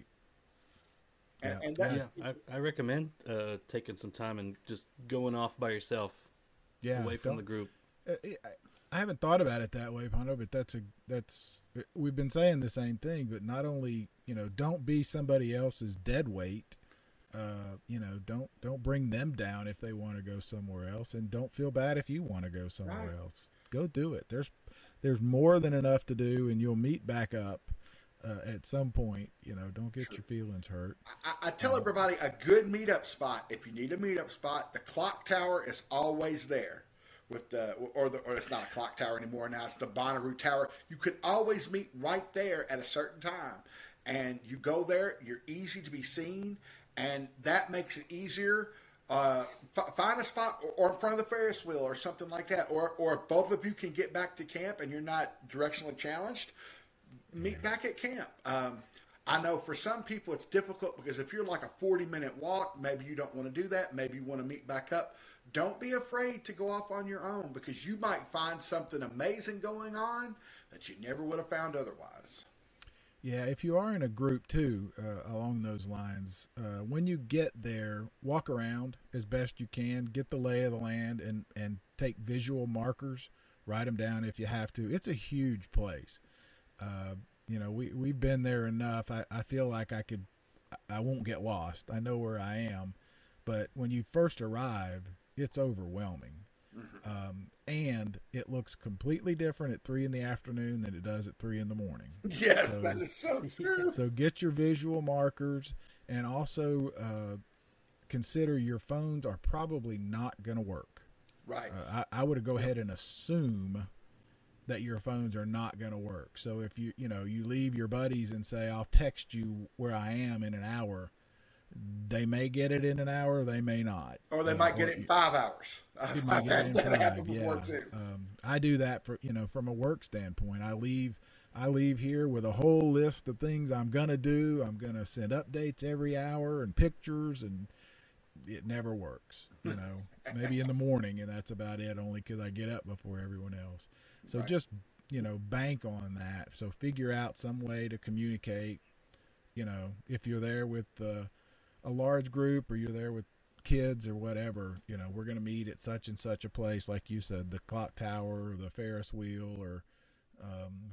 And, Yeah. and that, Yeah, I, I recommend uh, taking some time and just going off by yourself, Yeah. away from don't- the group. Uh, I I haven't thought about it that way, Pondo, but that's a that's we've been saying the same thing. But not only, you know, don't be somebody else's dead weight. Uh, you know, don't don't bring them down if they want to go somewhere else, and don't feel bad if you want to go somewhere Right. else. Go do it. There's there's more than enough to do, and you'll meet back up uh, at some point. You know, don't get your feelings hurt. I, I tell everybody a good meetup spot. If you need a meetup spot, the clock tower is always there. With the or the or it's not a clock tower anymore now. It's the Bonnaroo Tower. You could always meet right there at a certain time, and you go there. You're easy to be seen, and that makes it easier. Uh, f- find a spot or, or in front of the Ferris wheel or something like that, or or if both of you can get back to camp and you're not directionally challenged, meet back at camp. Um, I know for some people it's difficult because if you're like a forty minute walk, maybe you don't want to do that. Maybe you want to meet back up. Don't be afraid to go off on your own, because you might find something amazing going on that you never would have found otherwise. Yeah, if you are in a group too, uh, along those lines, uh, when you get there, walk around as best you can, get the lay of the land, and, and take visual markers, write them down if you have to. It's a huge place. Uh, you know, we, we've been there enough. I, I feel like I could, I won't get lost. I know where I am. But when you first arrive, it's overwhelming. Mm-hmm. Um, and it looks completely different at three in the afternoon than it does at three in the morning. Yes, So- that is so true. So get your visual markers, and also uh, consider your phones are probably not going to work. Right. Uh, I, I would go ahead and assume that your phones are not going to work. So if you you know you leave your buddies and say, I'll text you where I am in an hour, they may get it in an hour, they may not. Or they Uh, might get or it in you- five hours. you I've might get it had in that happen five, before yeah. too. Um, I do that for you know from a work standpoint. I leave I leave here with a whole list of things I'm gonna do. I'm gonna send updates every hour and pictures, and it never works. You know, maybe in the morning, and that's about it. Only because I get up before everyone else. So Right. just you know bank on that. So figure out some way to communicate. You know, if you're there with uh, a large group, or you're there with kids or whatever, you know, we're going to meet at such and such a place, like you said, the clock tower, or the Ferris wheel, or um,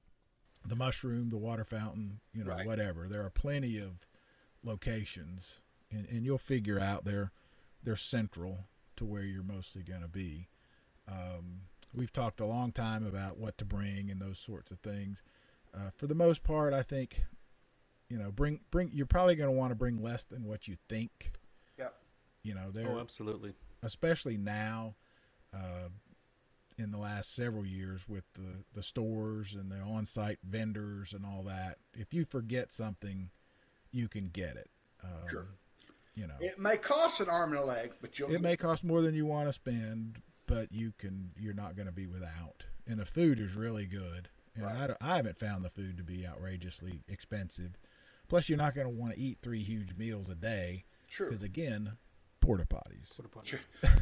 the mushroom, the water fountain, you know, Right. whatever. There are plenty of locations, and, and you'll figure out they're, they're central to where you're mostly going to be. Um, we've talked a long time about what to bring and those sorts of things. Uh, for the most part, I think, you know, bring, bring, you're probably going to want to bring less than what you think. Yep. You know, they're, Oh, absolutely. especially now, uh, in the last several years with the, the stores and the on-site vendors and all that. If you forget something, you can get it. Um, Sure. You know, It may cost an arm and a leg, but you'll it may cost more than you want to spend, but you can, you're not going to be without. And the food is really good. You know, Right. I, don't, I haven't found the food to be outrageously expensive. Plus, you're not going to want to eat three huge meals a day. True. Because, again, porta potties. Porta potties.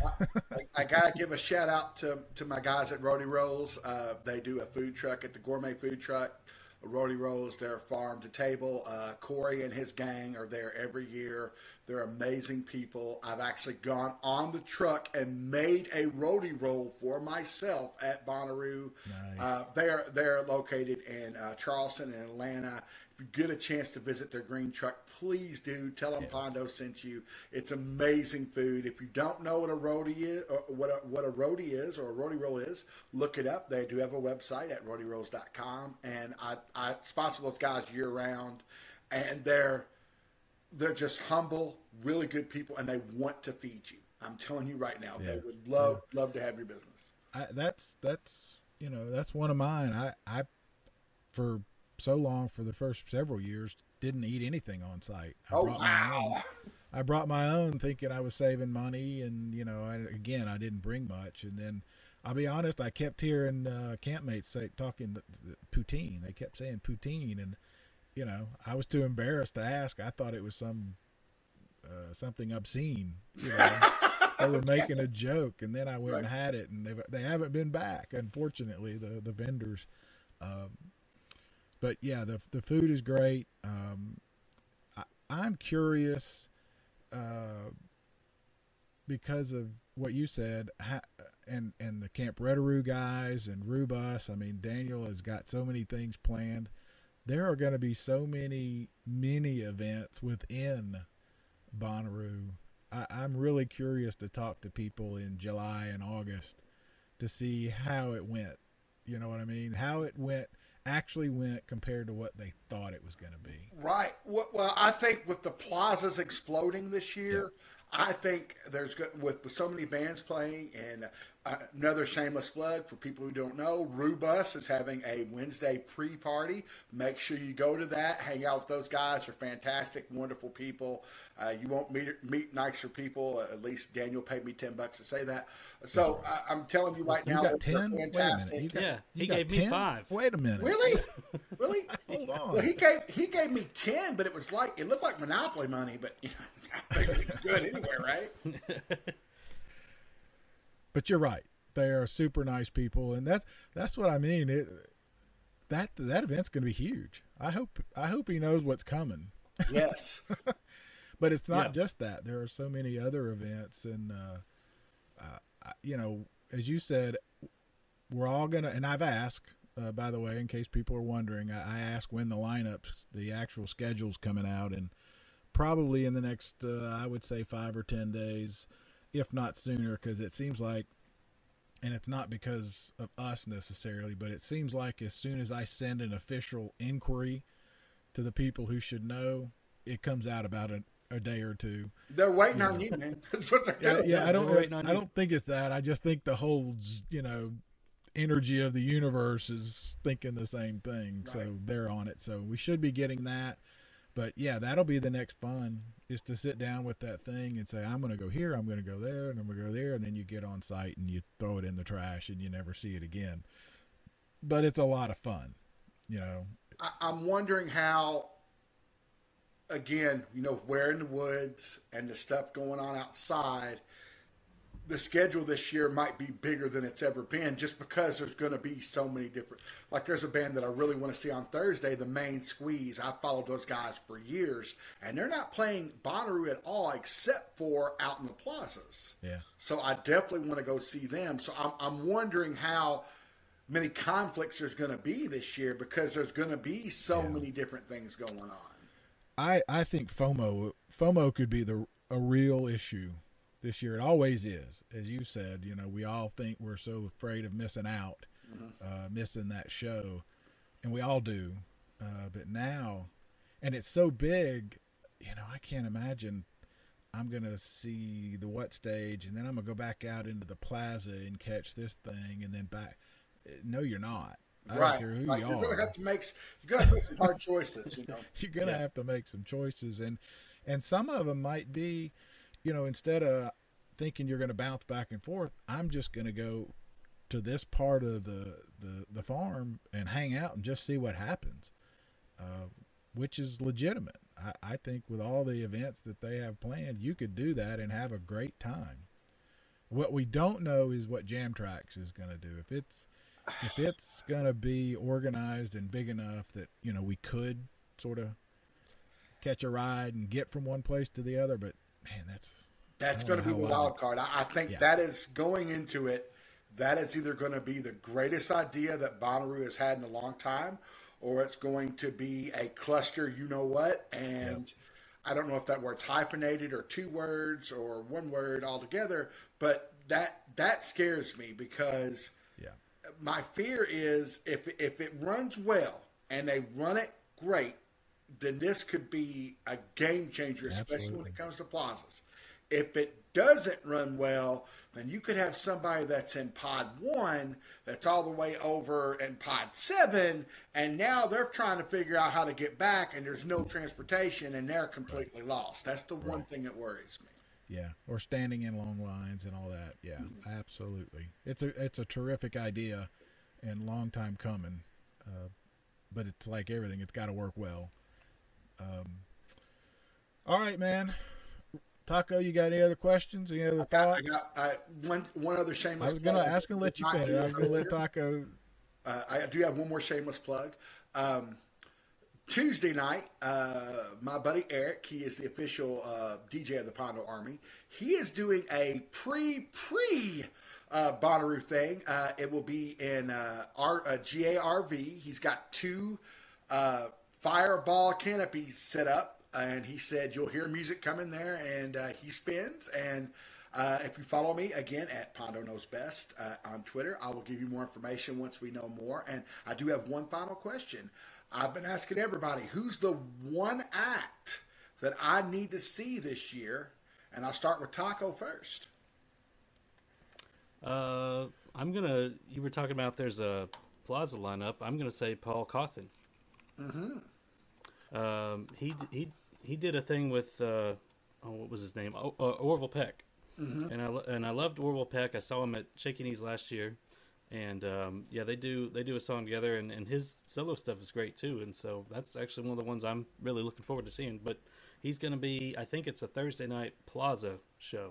I, I gotta give a shout out to, to my guys at Rody Rolls. Uh, they do a food truck at the Gourmet Food Truck. Rody Rolls, they're farm to table. Uh, Corey and his gang are there every year. They're amazing people. I've actually gone on the truck and made a Rody Roll for myself at Bonnaroo. Nice. Uh, they're they're located in uh, Charleston and Atlanta. If you get a chance to visit their green truck, please do. Tell them Yeah. Pondo sent you. It's amazing food. If you don't know what a Rody is, or what a, what a Rody is, or a Rody Roll is, look it up. They do have a website at rody rolls dot com, and I, I sponsor those guys year round, and they're they're just humble, really good people, and they want to feed you. I'm telling you right now, Yeah. they would love love to have your business. I, that's that's you know that's one of mine. I I for so long for the first several years didn't eat anything on site. I Oh brought my own. wow! I brought my own, thinking I was saving money, and you know, I, again, I didn't bring much. And then, I'll be honest, I kept hearing uh, campmates say talking the, the poutine. They kept saying poutine, and you know, I was too embarrassed to ask. I thought it was some uh, something obscene. You know, they were making a joke, and then I went Right. and had it, and they they haven't been back. Unfortunately, the the vendors. Um, but yeah, the the food is great. Um, I, I'm curious. Uh, because of what you said, ha, and and the Camp Redaroo guys and Rubus, I mean, Daniel has got so many things planned. There are going to be so many mini events within Bonnaroo. I, I'm really curious to talk to people in July and August to see how it went. You know what I mean? How it went actually went compared to what they thought it was going to be. Right. Well, well, I think with the plazas exploding this year, I think there's good with, with so many bands playing, and uh, another shameless plug for people who don't know, Rubus is having a Wednesday pre-party. Make sure you go to that, hang out with those guys. They're fantastic, wonderful people. Uh, you won't meet meet nicer people. At least Daniel paid me ten bucks to say that. So I, I'm telling you right You now, got they're ten? Wait a fantastic. minute. You got, Yeah, you he got gave me ten? five. Wait a minute. Really? Really? Hold on. Well, he gave he gave me ten, but it was like it looked like Monopoly money. But you know, I figured it's good anyway, right? But you're right. They are super nice people, and that's that's what I mean. It that that event's going to be huge. I hope I hope he knows what's coming. Yes. But it's not Yeah. just that. There are so many other events, and uh, uh, I- you know, as you said, we're all gonna. And I've asked, uh, by the way, in case people are wondering, I, I asked when the lineups, the actual schedule's coming out, and probably in the next, uh, I would say, five or ten days, if not sooner, because it seems like, and it's not because of us necessarily, but it seems like as soon as I send an official inquiry to the people who should know, it comes out about a, a day or two. They're waiting on you, man. That's what they're Yeah, doing. yeah, I don't. they're waiting on I you. don't think it's that. I just think the whole, you know, energy of the universe is thinking the same thing. So Right. they're on it. So we should be getting that. But yeah, that'll be the next fun, is to sit down with that thing and say, I'm going to go here, I'm going to go there, and I'm going to go there, and then you get on site and you throw it in the trash and you never see it again. But it's a lot of fun, you know. I, I'm wondering how. Again, you know, we're in the woods and the stuff going on outside. The schedule this year might be bigger than it's ever been, just because there's going to be so many different. Like, there's a band that I really want to see on Thursday, the Main Squeeze. I followed those guys for years, and they're not playing Bonnaroo at all, except for out in the plazas. Yeah. So I definitely want to go see them. So I'm I'm wondering how many conflicts there's going to be this year, because there's going to be so Yeah. many different things going on. I, I think FOMO FOMO could be the a real issue this year. It always is, as you said. You know, we all think we're so afraid of missing out, uh, missing that show, and we all do. Uh, but now, and it's so big, you know, I can't imagine I'm gonna see the what stage, and then I'm gonna go back out into the plaza and catch this thing, and then back. No, you're not. I Right. don't care who Like, you you're are. going to have to make you're going to have to make some hard choices. You know. You're gonna Yeah. have to make some choices, and and some of them might be, you know, instead of thinking you're going to bounce back and forth, I'm just going to go to this part of the the, the farm and hang out and just see what happens, uh, which is legitimate. I, I think with all the events that they have planned, you could do that and have a great time. What we don't know is what Jam Tracks is going to do. If it's if it's going to be organized and big enough that, you know, we could sort of catch a ride and get from one place to the other, but man, that's that's going to be the wild card. I, I think yeah. that is going into it. That is either going to be the greatest idea that Bonnaroo has had in a long time, or it's going to be a cluster, you know what, and yeah. I don't know if that word's hyphenated or two words or one word altogether, but that that scares me because yeah. my fear is if if it runs well and they run it great, then this could be a game changer, especially Absolutely. when it comes to plazas. If it doesn't run well, then you could have somebody that's in pod one that's all the way over in pod seven, and now they're trying to figure out how to get back, and there's no transportation, and they're completely right. lost. That's the right. one thing that worries me. Yeah, or standing in long lines and all that. Yeah, mm-hmm. absolutely. It's a it's a terrific idea, and long time coming. Uh, but it's like everything; it's got to work well. Um, all right, man. Taco, you got any other questions? Any other I got, thoughts? I got uh, one one other shameless. I was going to ask and let you finish. I was going to let Taco. Uh, I do have one more shameless plug. Um, Tuesday night, uh, my buddy Eric, he is the official uh, D J of the Pondo Army. He is doing a pre-pre uh, Bonnaroo thing. Uh, it will be in uh, R, uh, G A R V. He's got two uh, fireball canopies set up. And he said, you'll hear music coming there, and uh, he spins. And uh, if you follow me, again, at Pondo Knows Best uh, on Twitter, I will give you more information once we know more. And I do have one final question. I've been asking everybody, who's the one act that I need to see this year? And I'll start with Taco first. Uh, I'm going to, you were talking about there's a plaza lineup. I'm going to say Paul Cawthon. Mm-hmm. Um, he, he, He did a thing with, uh, oh, what was his name? Oh, uh, Orville Peck. Mm-hmm. And I and I loved Orville Peck. I saw him at Shaky Knees last year, and um, yeah, they do they do a song together, and, and his solo stuff is great too. And so that's actually one of the ones I'm really looking forward to seeing. But he's going to be, I think it's a Thursday night Plaza show.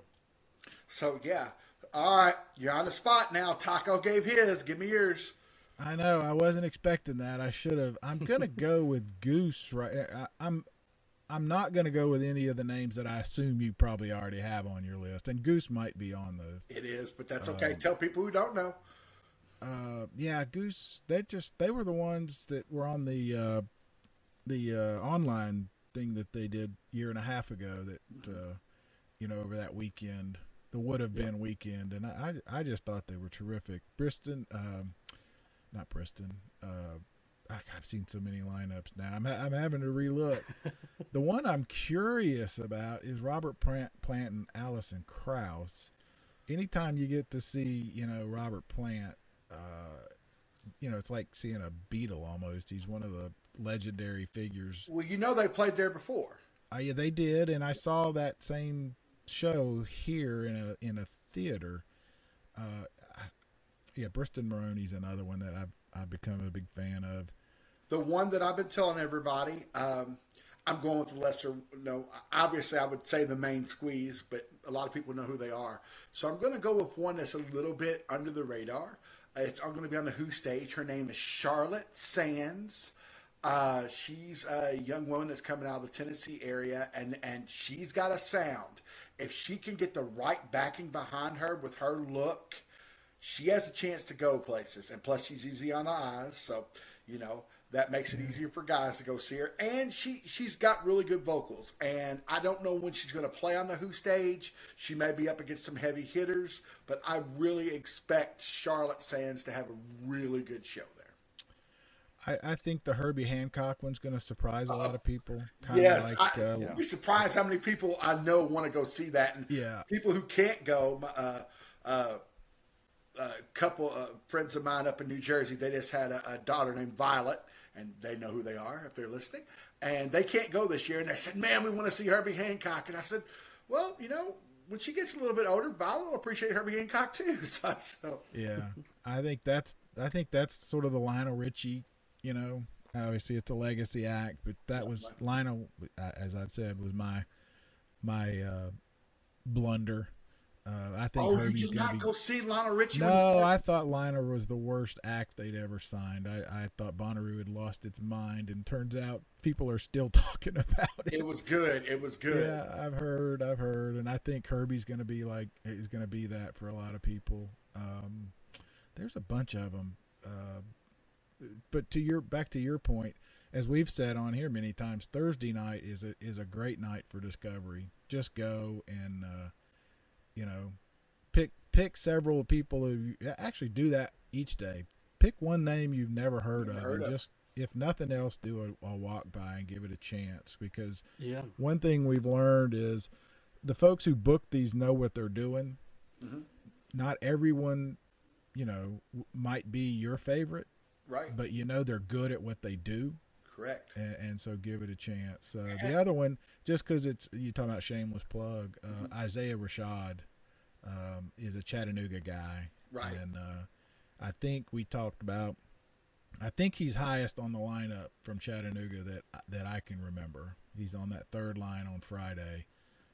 So yeah, all right, you're on the spot now. Taco gave his. Give me yours. I know. I wasn't expecting that. I should have. I'm gonna go with Goose. Right. I, I'm. I'm not going to go with any of the names that I assume you probably already have on your list, and Goose might be on those. It is, but that's okay. Um, Tell people who don't know. Uh, yeah, Goose. They just they were the ones that were on the uh, the uh, online thing that they did a year and a half ago. That uh, you know, over that weekend, the would have been yeah. weekend, and I, I I just thought they were terrific. Briston, um, not Briston. Uh, I've seen so many lineups now. I'm I'm having to relook. The one I'm curious about is Robert Plant, Plant and Allison Krauss. Anytime you get to see, you know, Robert Plant, uh, you know, it's like seeing a Beatle almost. He's one of the legendary figures. Well, you know, they played there before. Uh, yeah, they did, and I saw that same show here in a in a theater. Uh, yeah, Briston Maroney's another one that I've I've become a big fan of. The one that I've been telling everybody, um, I'm going with the lesser. No, obviously I would say the Main Squeeze, but a lot of people know who they are. So I'm going to go with one that's a little bit under the radar. It's, I'm going to be on the Who stage. Her name is Charlotte Sands. Uh, she's a young woman that's coming out of the Tennessee area, and, and she's got a sound. If she can get the right backing behind her with her look, she has a chance to go places. And plus, she's easy on the eyes, so, you know, that makes it easier for guys to go see her. And she, she's got really good vocals. And I don't know when she's going to play on the Who stage. She may be up against some heavy hitters. But I really expect Charlotte Sands to have a really good show there. I, I think the Herbie Hancock one's going to surprise a uh, lot of people. Kinda yes. Like, I, uh, you'd be surprised how many people I know want to go see that. And yeah. people who can't go, uh, uh, a couple of friends of mine up in New Jersey, they just had a, a daughter named Violet. And they know who they are if they're listening. And they can't go this year. And they said, man, we want to see Herbie Hancock. And I said, well, you know, when she gets a little bit older, Violet will appreciate Herbie Hancock too. So, so. Yeah, I think that's I think that's sort of the Lionel Richie, you know, obviously it's a legacy act, but that was Lionel, as I've said, was my, my, uh, blunder. Uh, I think oh, Herbie's you did gonna not be... go see Lionel Richie? No, I thought Lionel was the worst act they'd ever signed. I, I thought Bonnaroo had lost its mind, and turns out people are still talking about it. It was good. It was good. Yeah, I've heard, I've heard, and I think Herbie's going to be like is going to be that for a lot of people. Um, there's a bunch of them, uh, but to your back to your point, as we've said on here many times, Thursday night is a is a great night for discovery. Just go and. Uh, You know, pick pick several people who actually do that each day. Pick one name you've never heard Never of, heard and of. just if nothing else, do a, a walk by and give it a chance. Because Yeah. one thing we've learned is the folks who book these know what they're doing. Mm-hmm. Not everyone, you know, w- might be your favorite, Right. but you know they're good at what they do. Correct. And, and so give it a chance. Uh, the other one, just because it's you talking about shameless plug, uh, Mm-hmm. Isaiah Rashad um, is a Chattanooga guy, Right. and uh, I think we talked about. I think he's highest on the lineup from Chattanooga that that I can remember. He's on that third line on Friday,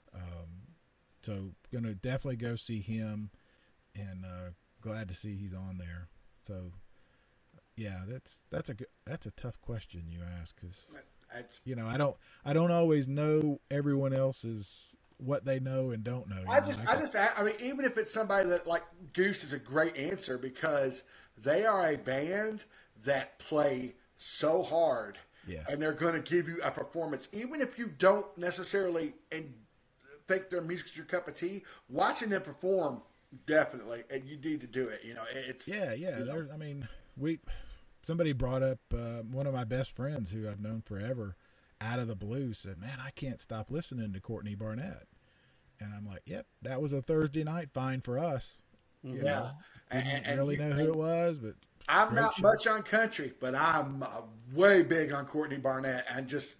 um, so gonna definitely go see him, and uh, glad to see he's on there. So. Yeah, that's that's a good, that's a tough question you ask because you know I don't I don't always know everyone else's what they know and don't know. I know? just, I, I just, I mean, even if it's somebody that like Goose is a great answer because they are a band that play so hard, Yeah. and they're going to give you a performance, even if you don't necessarily and think their music's your cup of tea. Watching them perform, definitely, and you need to do it. You know, it's yeah, yeah. you know. There's, I mean, we somebody brought up uh, one of my best friends who I've known forever, out of the blue, said, "Man, I can't stop listening to Courtney Barnett." And I'm like, "Yep, that was a Thursday night fine for us." You Yeah, know, and, didn't and really you- know who and it was, but I'm great not show. much on country, but I'm uh, way big on Courtney Barnett, and just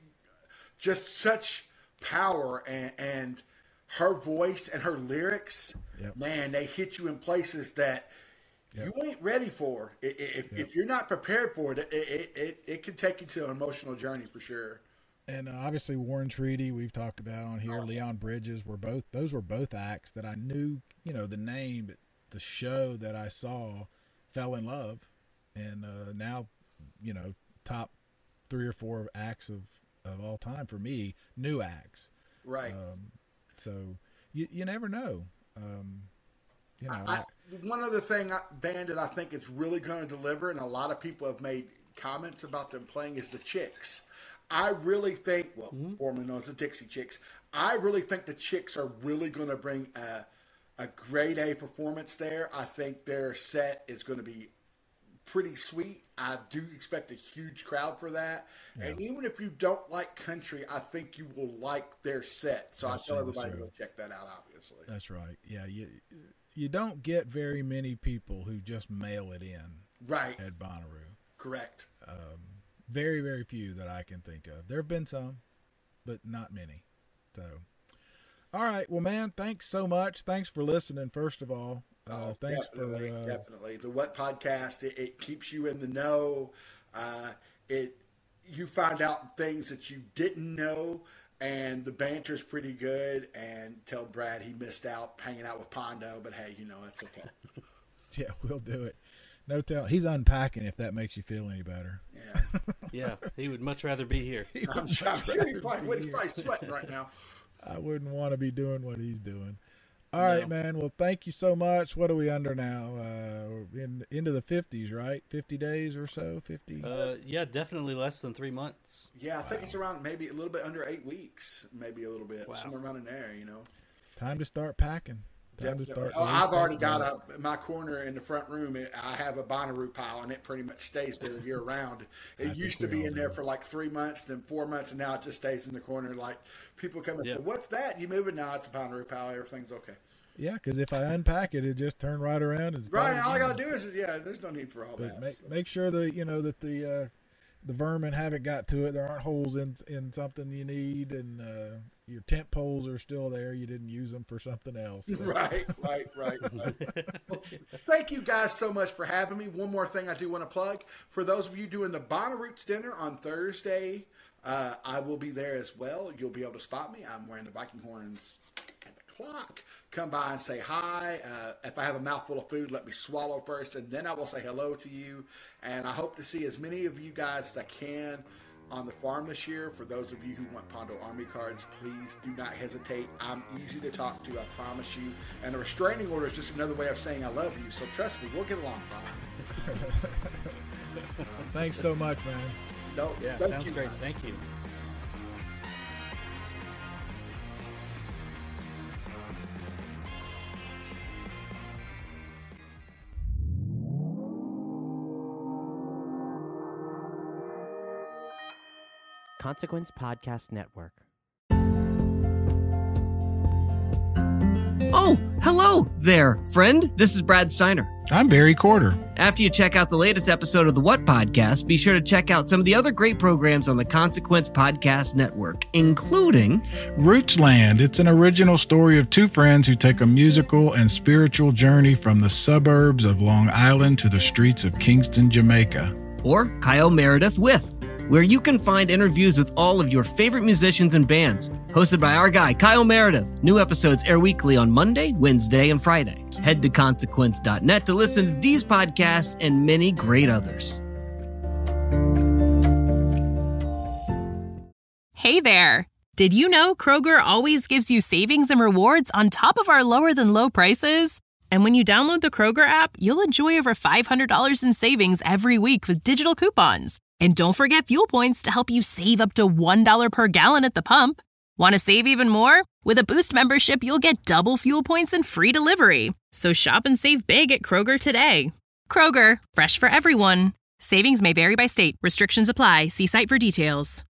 just such power and, and her voice and her lyrics. Yep. Man, they hit you in places that Yep. you ain't ready for. I- I- If, Yep. if you're not prepared for it, it, it, it, it can take you to an emotional journey for sure. And uh, obviously Warren Treaty, we've talked about on here. Leon Bridges were both; those were both acts that I knew, you know, the name, but the show that I saw, fell in love, and uh, now, you know, top three or four acts of, of all time for me, new acts. Right. Um, so you you never know. Um, you know, I, I, one other thing, I- band that I think is really going to deliver, and a lot of people have made comments about them playing, is the Chicks. I really think, well, Mm-hmm. formerly known as the Dixie Chicks, I really think the Chicks are really going to bring a, a grade A performance there. I think their set is going to be pretty sweet. I do expect a huge crowd for that. And even if you don't like country, I think you will like their set. So I That's tell the everybody to show. go check that out, obviously. that's right. Yeah, you you don't get very many people who just mail it in Right. at Bonnaroo. Correct. Very, very few that I can think of. There have been some, but not many. So, all right. Well, man, thanks so much. Thanks for listening, first of all. Uh, Oh, thanks definitely, for uh, definitely. The What Podcast, it, it keeps you in the know. Uh, it you find out things that you didn't know, and the banter's pretty good. And tell Brad he missed out hanging out with Pondo, but hey, you know it's okay. yeah, we'll do it. No tell. He's unpacking if that makes you feel any better. Yeah, Yeah, he would much rather be here. He I'm would sure much he's rather probably, be he's here. probably sweating right now. I wouldn't want to be doing what he's doing. All right, No. man. Well, thank you so much. What are we under now? Uh, in into the fifties, right? Fifty days or so. Fifty. Uh, yeah, definitely less than three months. Yeah, I think it's around maybe a little bit under eight weeks, maybe a little bit, Wow. somewhere around in there. You know. Time to start packing. Time to Definitely. start. Oh, I've already got restocking. a my corner in the front room. It, I have a Bonnaroo pile, and it pretty much stays there year round. It think used to we be all in there do. for like three months, then four months, and now it just stays in the corner. Like people come and Yeah. say, "What's that? You moving?" Now it's a Bonnaroo pile. Everything's okay. Yeah, because if I unpack it, it just turn right around. And Right. start All I again. gotta do is, yeah. There's no need for all But that. make make sure that you know that the uh, the vermin haven't got to it. There aren't holes in in something you need, and uh, your tent poles are still there. You didn't use them for something else. So. Right, right, right. right. Well, thank you guys so much for having me. One more thing I do want to plug. For those of you doing the Bonnaroots dinner on Thursday, uh, I will be there as well. You'll be able to spot me. I'm wearing the Viking horns at the clock. Come by and say hi. Uh, if I have a mouthful of food, let me swallow first, and then I will say hello to you. And I hope to see as many of you guys as I can on the farm this year. For those of you who want Pondo Army cards, please do not hesitate. I'm easy to talk to, I promise you. And a restraining order is just another way of saying I love you. So trust me, we'll get along fine. Thanks so much, man. No, Yeah, thank sounds you, great. man. Thank you. Consequence Podcast Network. Oh, hello there, friend. This is Brad Steiner. I'm Barry Corder. After you check out the latest episode of the What Podcast, be sure to check out some of the other great programs on the Consequence Podcast Network, including Rootsland. It's an original story of two friends who take a musical and spiritual journey from the suburbs of Long Island to the streets of Kingston, Jamaica. or Kyle Meredith With, where you can find interviews with all of your favorite musicians and bands, hosted by our guy, Kyle Meredith. New episodes air weekly on Monday, Wednesday, and Friday. Head to consequence dot net to listen to these podcasts and many great others. Hey there! Did you know Kroger always gives you savings and rewards on top of our lower than low prices? And when you download the Kroger app, you'll enjoy over five hundred dollars in savings every week with digital coupons. And don't forget fuel points to help you save up to one dollar per gallon at the pump. Want to save even more? With a Boost membership, you'll get double fuel points and free delivery. So shop and save big at Kroger today. Kroger, fresh for everyone. Savings may vary by state. Restrictions apply. See site for details.